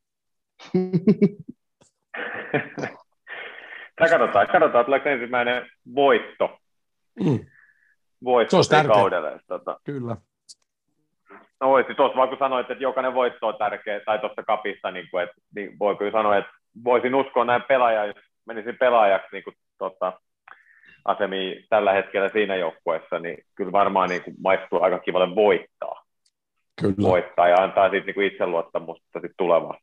katsotaan, katsotaan, tuleeko ensimmäinen voitto.
Mm.
Voitto se kaudelle. Tota.
Kyllä.
No voisi tuossa vaan kun sanoit, että jokainen voitto on tärkeä, tai tuossa kapista, niin kuin, että, niin voi kyllä sanoa, että voisin uskoa näin pelaajan, jos menisin pelaajaksi niin kuin, tota, asemiin tällä hetkellä siinä joukkueessa, niin kyllä varmaan niin kuin, maistuu aika kivalle voittaa.
Kyllä.
Voittaa ja antaa siitä niin kuin itseluottamusta sitten tulevaan.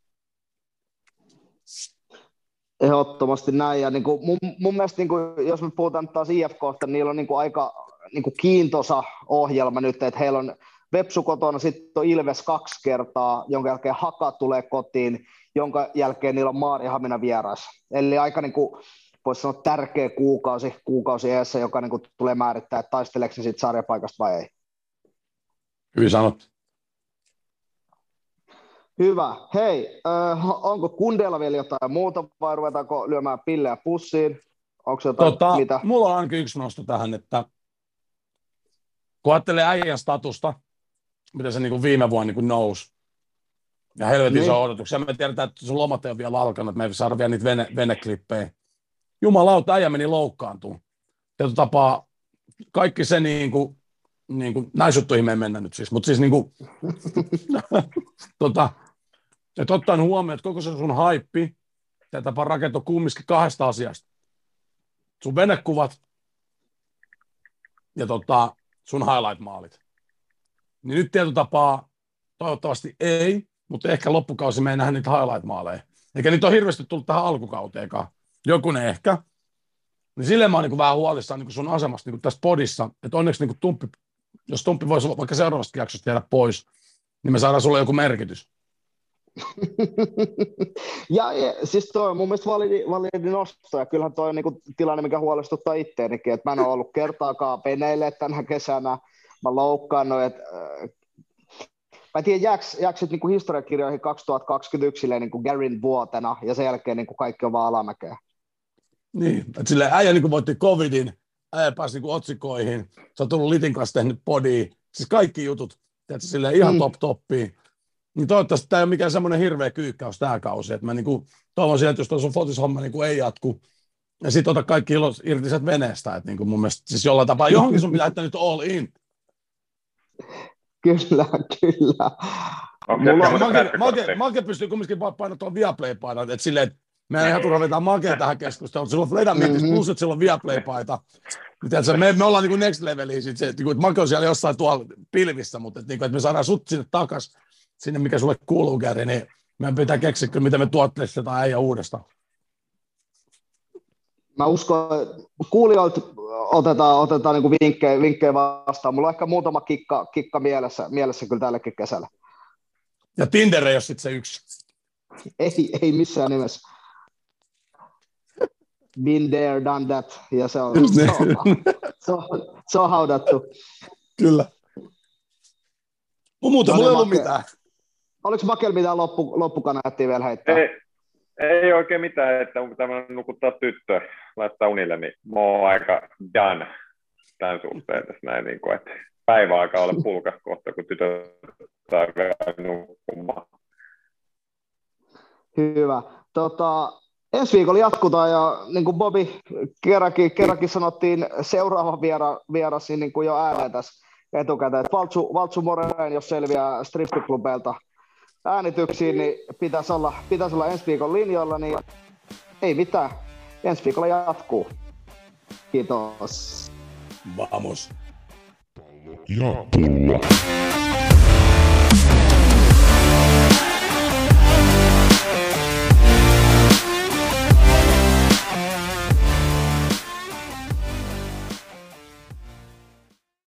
Ehdottomasti näin. Ja niin kuin mun, mun mielestä, niin kuin, jos me puhutaan taas I F K:sta, niin niillä on niin kuin aika niin kuin kiintoisa ohjelma nyt, että heillä on Vepsu kotona, sitten on Ilves kaksi kertaa, jonka jälkeen Haka tulee kotiin, jonka jälkeen niillä on Maarihamina vieras. Eli aika niin kuin, voisi sanoa tärkeä kuukausi, kuukausi eessä, joka niin kuin tulee määrittää, että taisteleeko se siitä sarjapaikasta vai ei.
Hyvin sanottu.
Hyvä. Hei, äh, onko kundeilla vielä jotain muuta vai ruvetaanko lyömään pillejä pussiin? Onko jotain,
tota,
mitä?
Mulla on ainakin yksi nosto tähän, että kun ajattelee äijän statusta, miten se niin kuin viime vuonna niin kuin nousi, ja helvetin niin. iso odotuksia. Me tiedetään, että sun lomat ei ole vielä alkanut, että me ei saada vielä niitä vene, veneklippejä. Jumalauta, äijä meni loukkaantumaan. Tietyllä tapaa kaikki se niin kuin, niin kuin naisuttuihin me ei mennä nyt siis, mutta siis niin kuin, tota, että ottaen huomioon, että koko se sun haippi, tämä tapa rakentua kumminkin kahdesta asiasta. Sun venekuvat ja tota, sun highlight-maalit. Niin nyt tietyllä tapaa toivottavasti ei, mutta ehkä loppukausi me ei nähdä niitä highlight-maaleja. Eikä niitä ole hirveästi tullut tähän alkukauteenkaan. Jokunen ehkä. Niin silleen mä oon niin vähän huolissaan niin sun asemasta niin tässä podissa, että onneksi niin Tumppi, jos Tumppi voisi vaikka seuraavasta jaksosta jäädä pois, niin me saadaan sulle joku merkitys.
ja, ja siis toi on mun mielestä validi, validi nosto, ja kyllähän toi on niinku tilanne, mikä huolestuttaa itteenikin, että mä en ole ollut kertaakaan peneille tänä kesänä, mä loukkaannut, että äh, mä en tiedä, jääkö, jääkö niinku historiakirjoihin kaksituhattakaksikymmentäyksi silleen niinku Garyn vuotena, ja sen jälkeen niinku kaikki on vaan alamäkeä.
Niin, että silleen äijä niin voitti covidin, äijä pääsi niin otsikoihin, sä oot tullut Litin kanssa tehnyt podia, siis kaikki jutut, tiedätkö, silleen ihan mm. top toppiin. Niin toivottavasti tämä ei ole mikään semmoinen hirveä kyykkäys tämä kausi, että mä niin kuin toivon siihen, että jos tuo sun fotishomma niin ei jatku, ja sitten ota kaikki ilos irti sieltä veneestä, että niin kuin mun mielestä siis jollain tapaa johonkin sun pitää että nyt all in.
Kyllä, kyllä.
Make, make, make pystyy kumminkin vaan painamaan tuon Viaplay-paidan, että silleen, että me ei ihan turha vetää Makea tähän keskusteluun. Silloin Fledan miettis mm-hmm. plus, että sillä on Viaplay-paita. Me, me ollaan niin kuin next leveliä, sit se, että Make on siellä jossain tuolla pilvissä, mutta että, että me saadaan sut sinne takas, sinne mikä sulle kuuluu käydä, niin meidän pitää keksiä kyllä, miten me tuotteessa jotain äijä uudestaan.
Mä uskon, että kuulijoilta otetaan, otetaan niin kuin vinkkejä, vinkkejä vastaan. Mulla on ehkä muutama kikka, kikka mielessä, mielessä kyllä tällekin kesällä.
Ja Tinder ei ole sitten se yksi.
Ei, ei missään nimessä. Been there, done that. Ja se on, se on, se on, se on haudattu.
Kyllä. Mun muuta, mulla ei ollut mitään.
Oliko Makel mitään loppu, loppukaneettia vielä heittää?
Ei, ei oikein mitään, että onko tämä nukuttaa tyttö, laittaa unille, niin mä oon aika done tämän suhteen tässä näin, niin kuin, että päivä alkaa olla pulkas kohta, kun tytöt saa vielä nukkumaan.
Hyvä. Tota, ensi viikolla jatkutaan, ja niin kuin Bobi kerrankin, kerrankin sanottiin seuraava viera, vieras, niin kuin jo ääneen tässä etukäteen, että Valtsu, Valtsu Moreen, jos selviää strippiklubeilta äänityksiin, niin pitäisi olla, pitäisi olla ensi viikon linjoilla, niin ei mitään. Ensi viikolla jatkuu. Kiitos.
Vamos.
Ja pulla.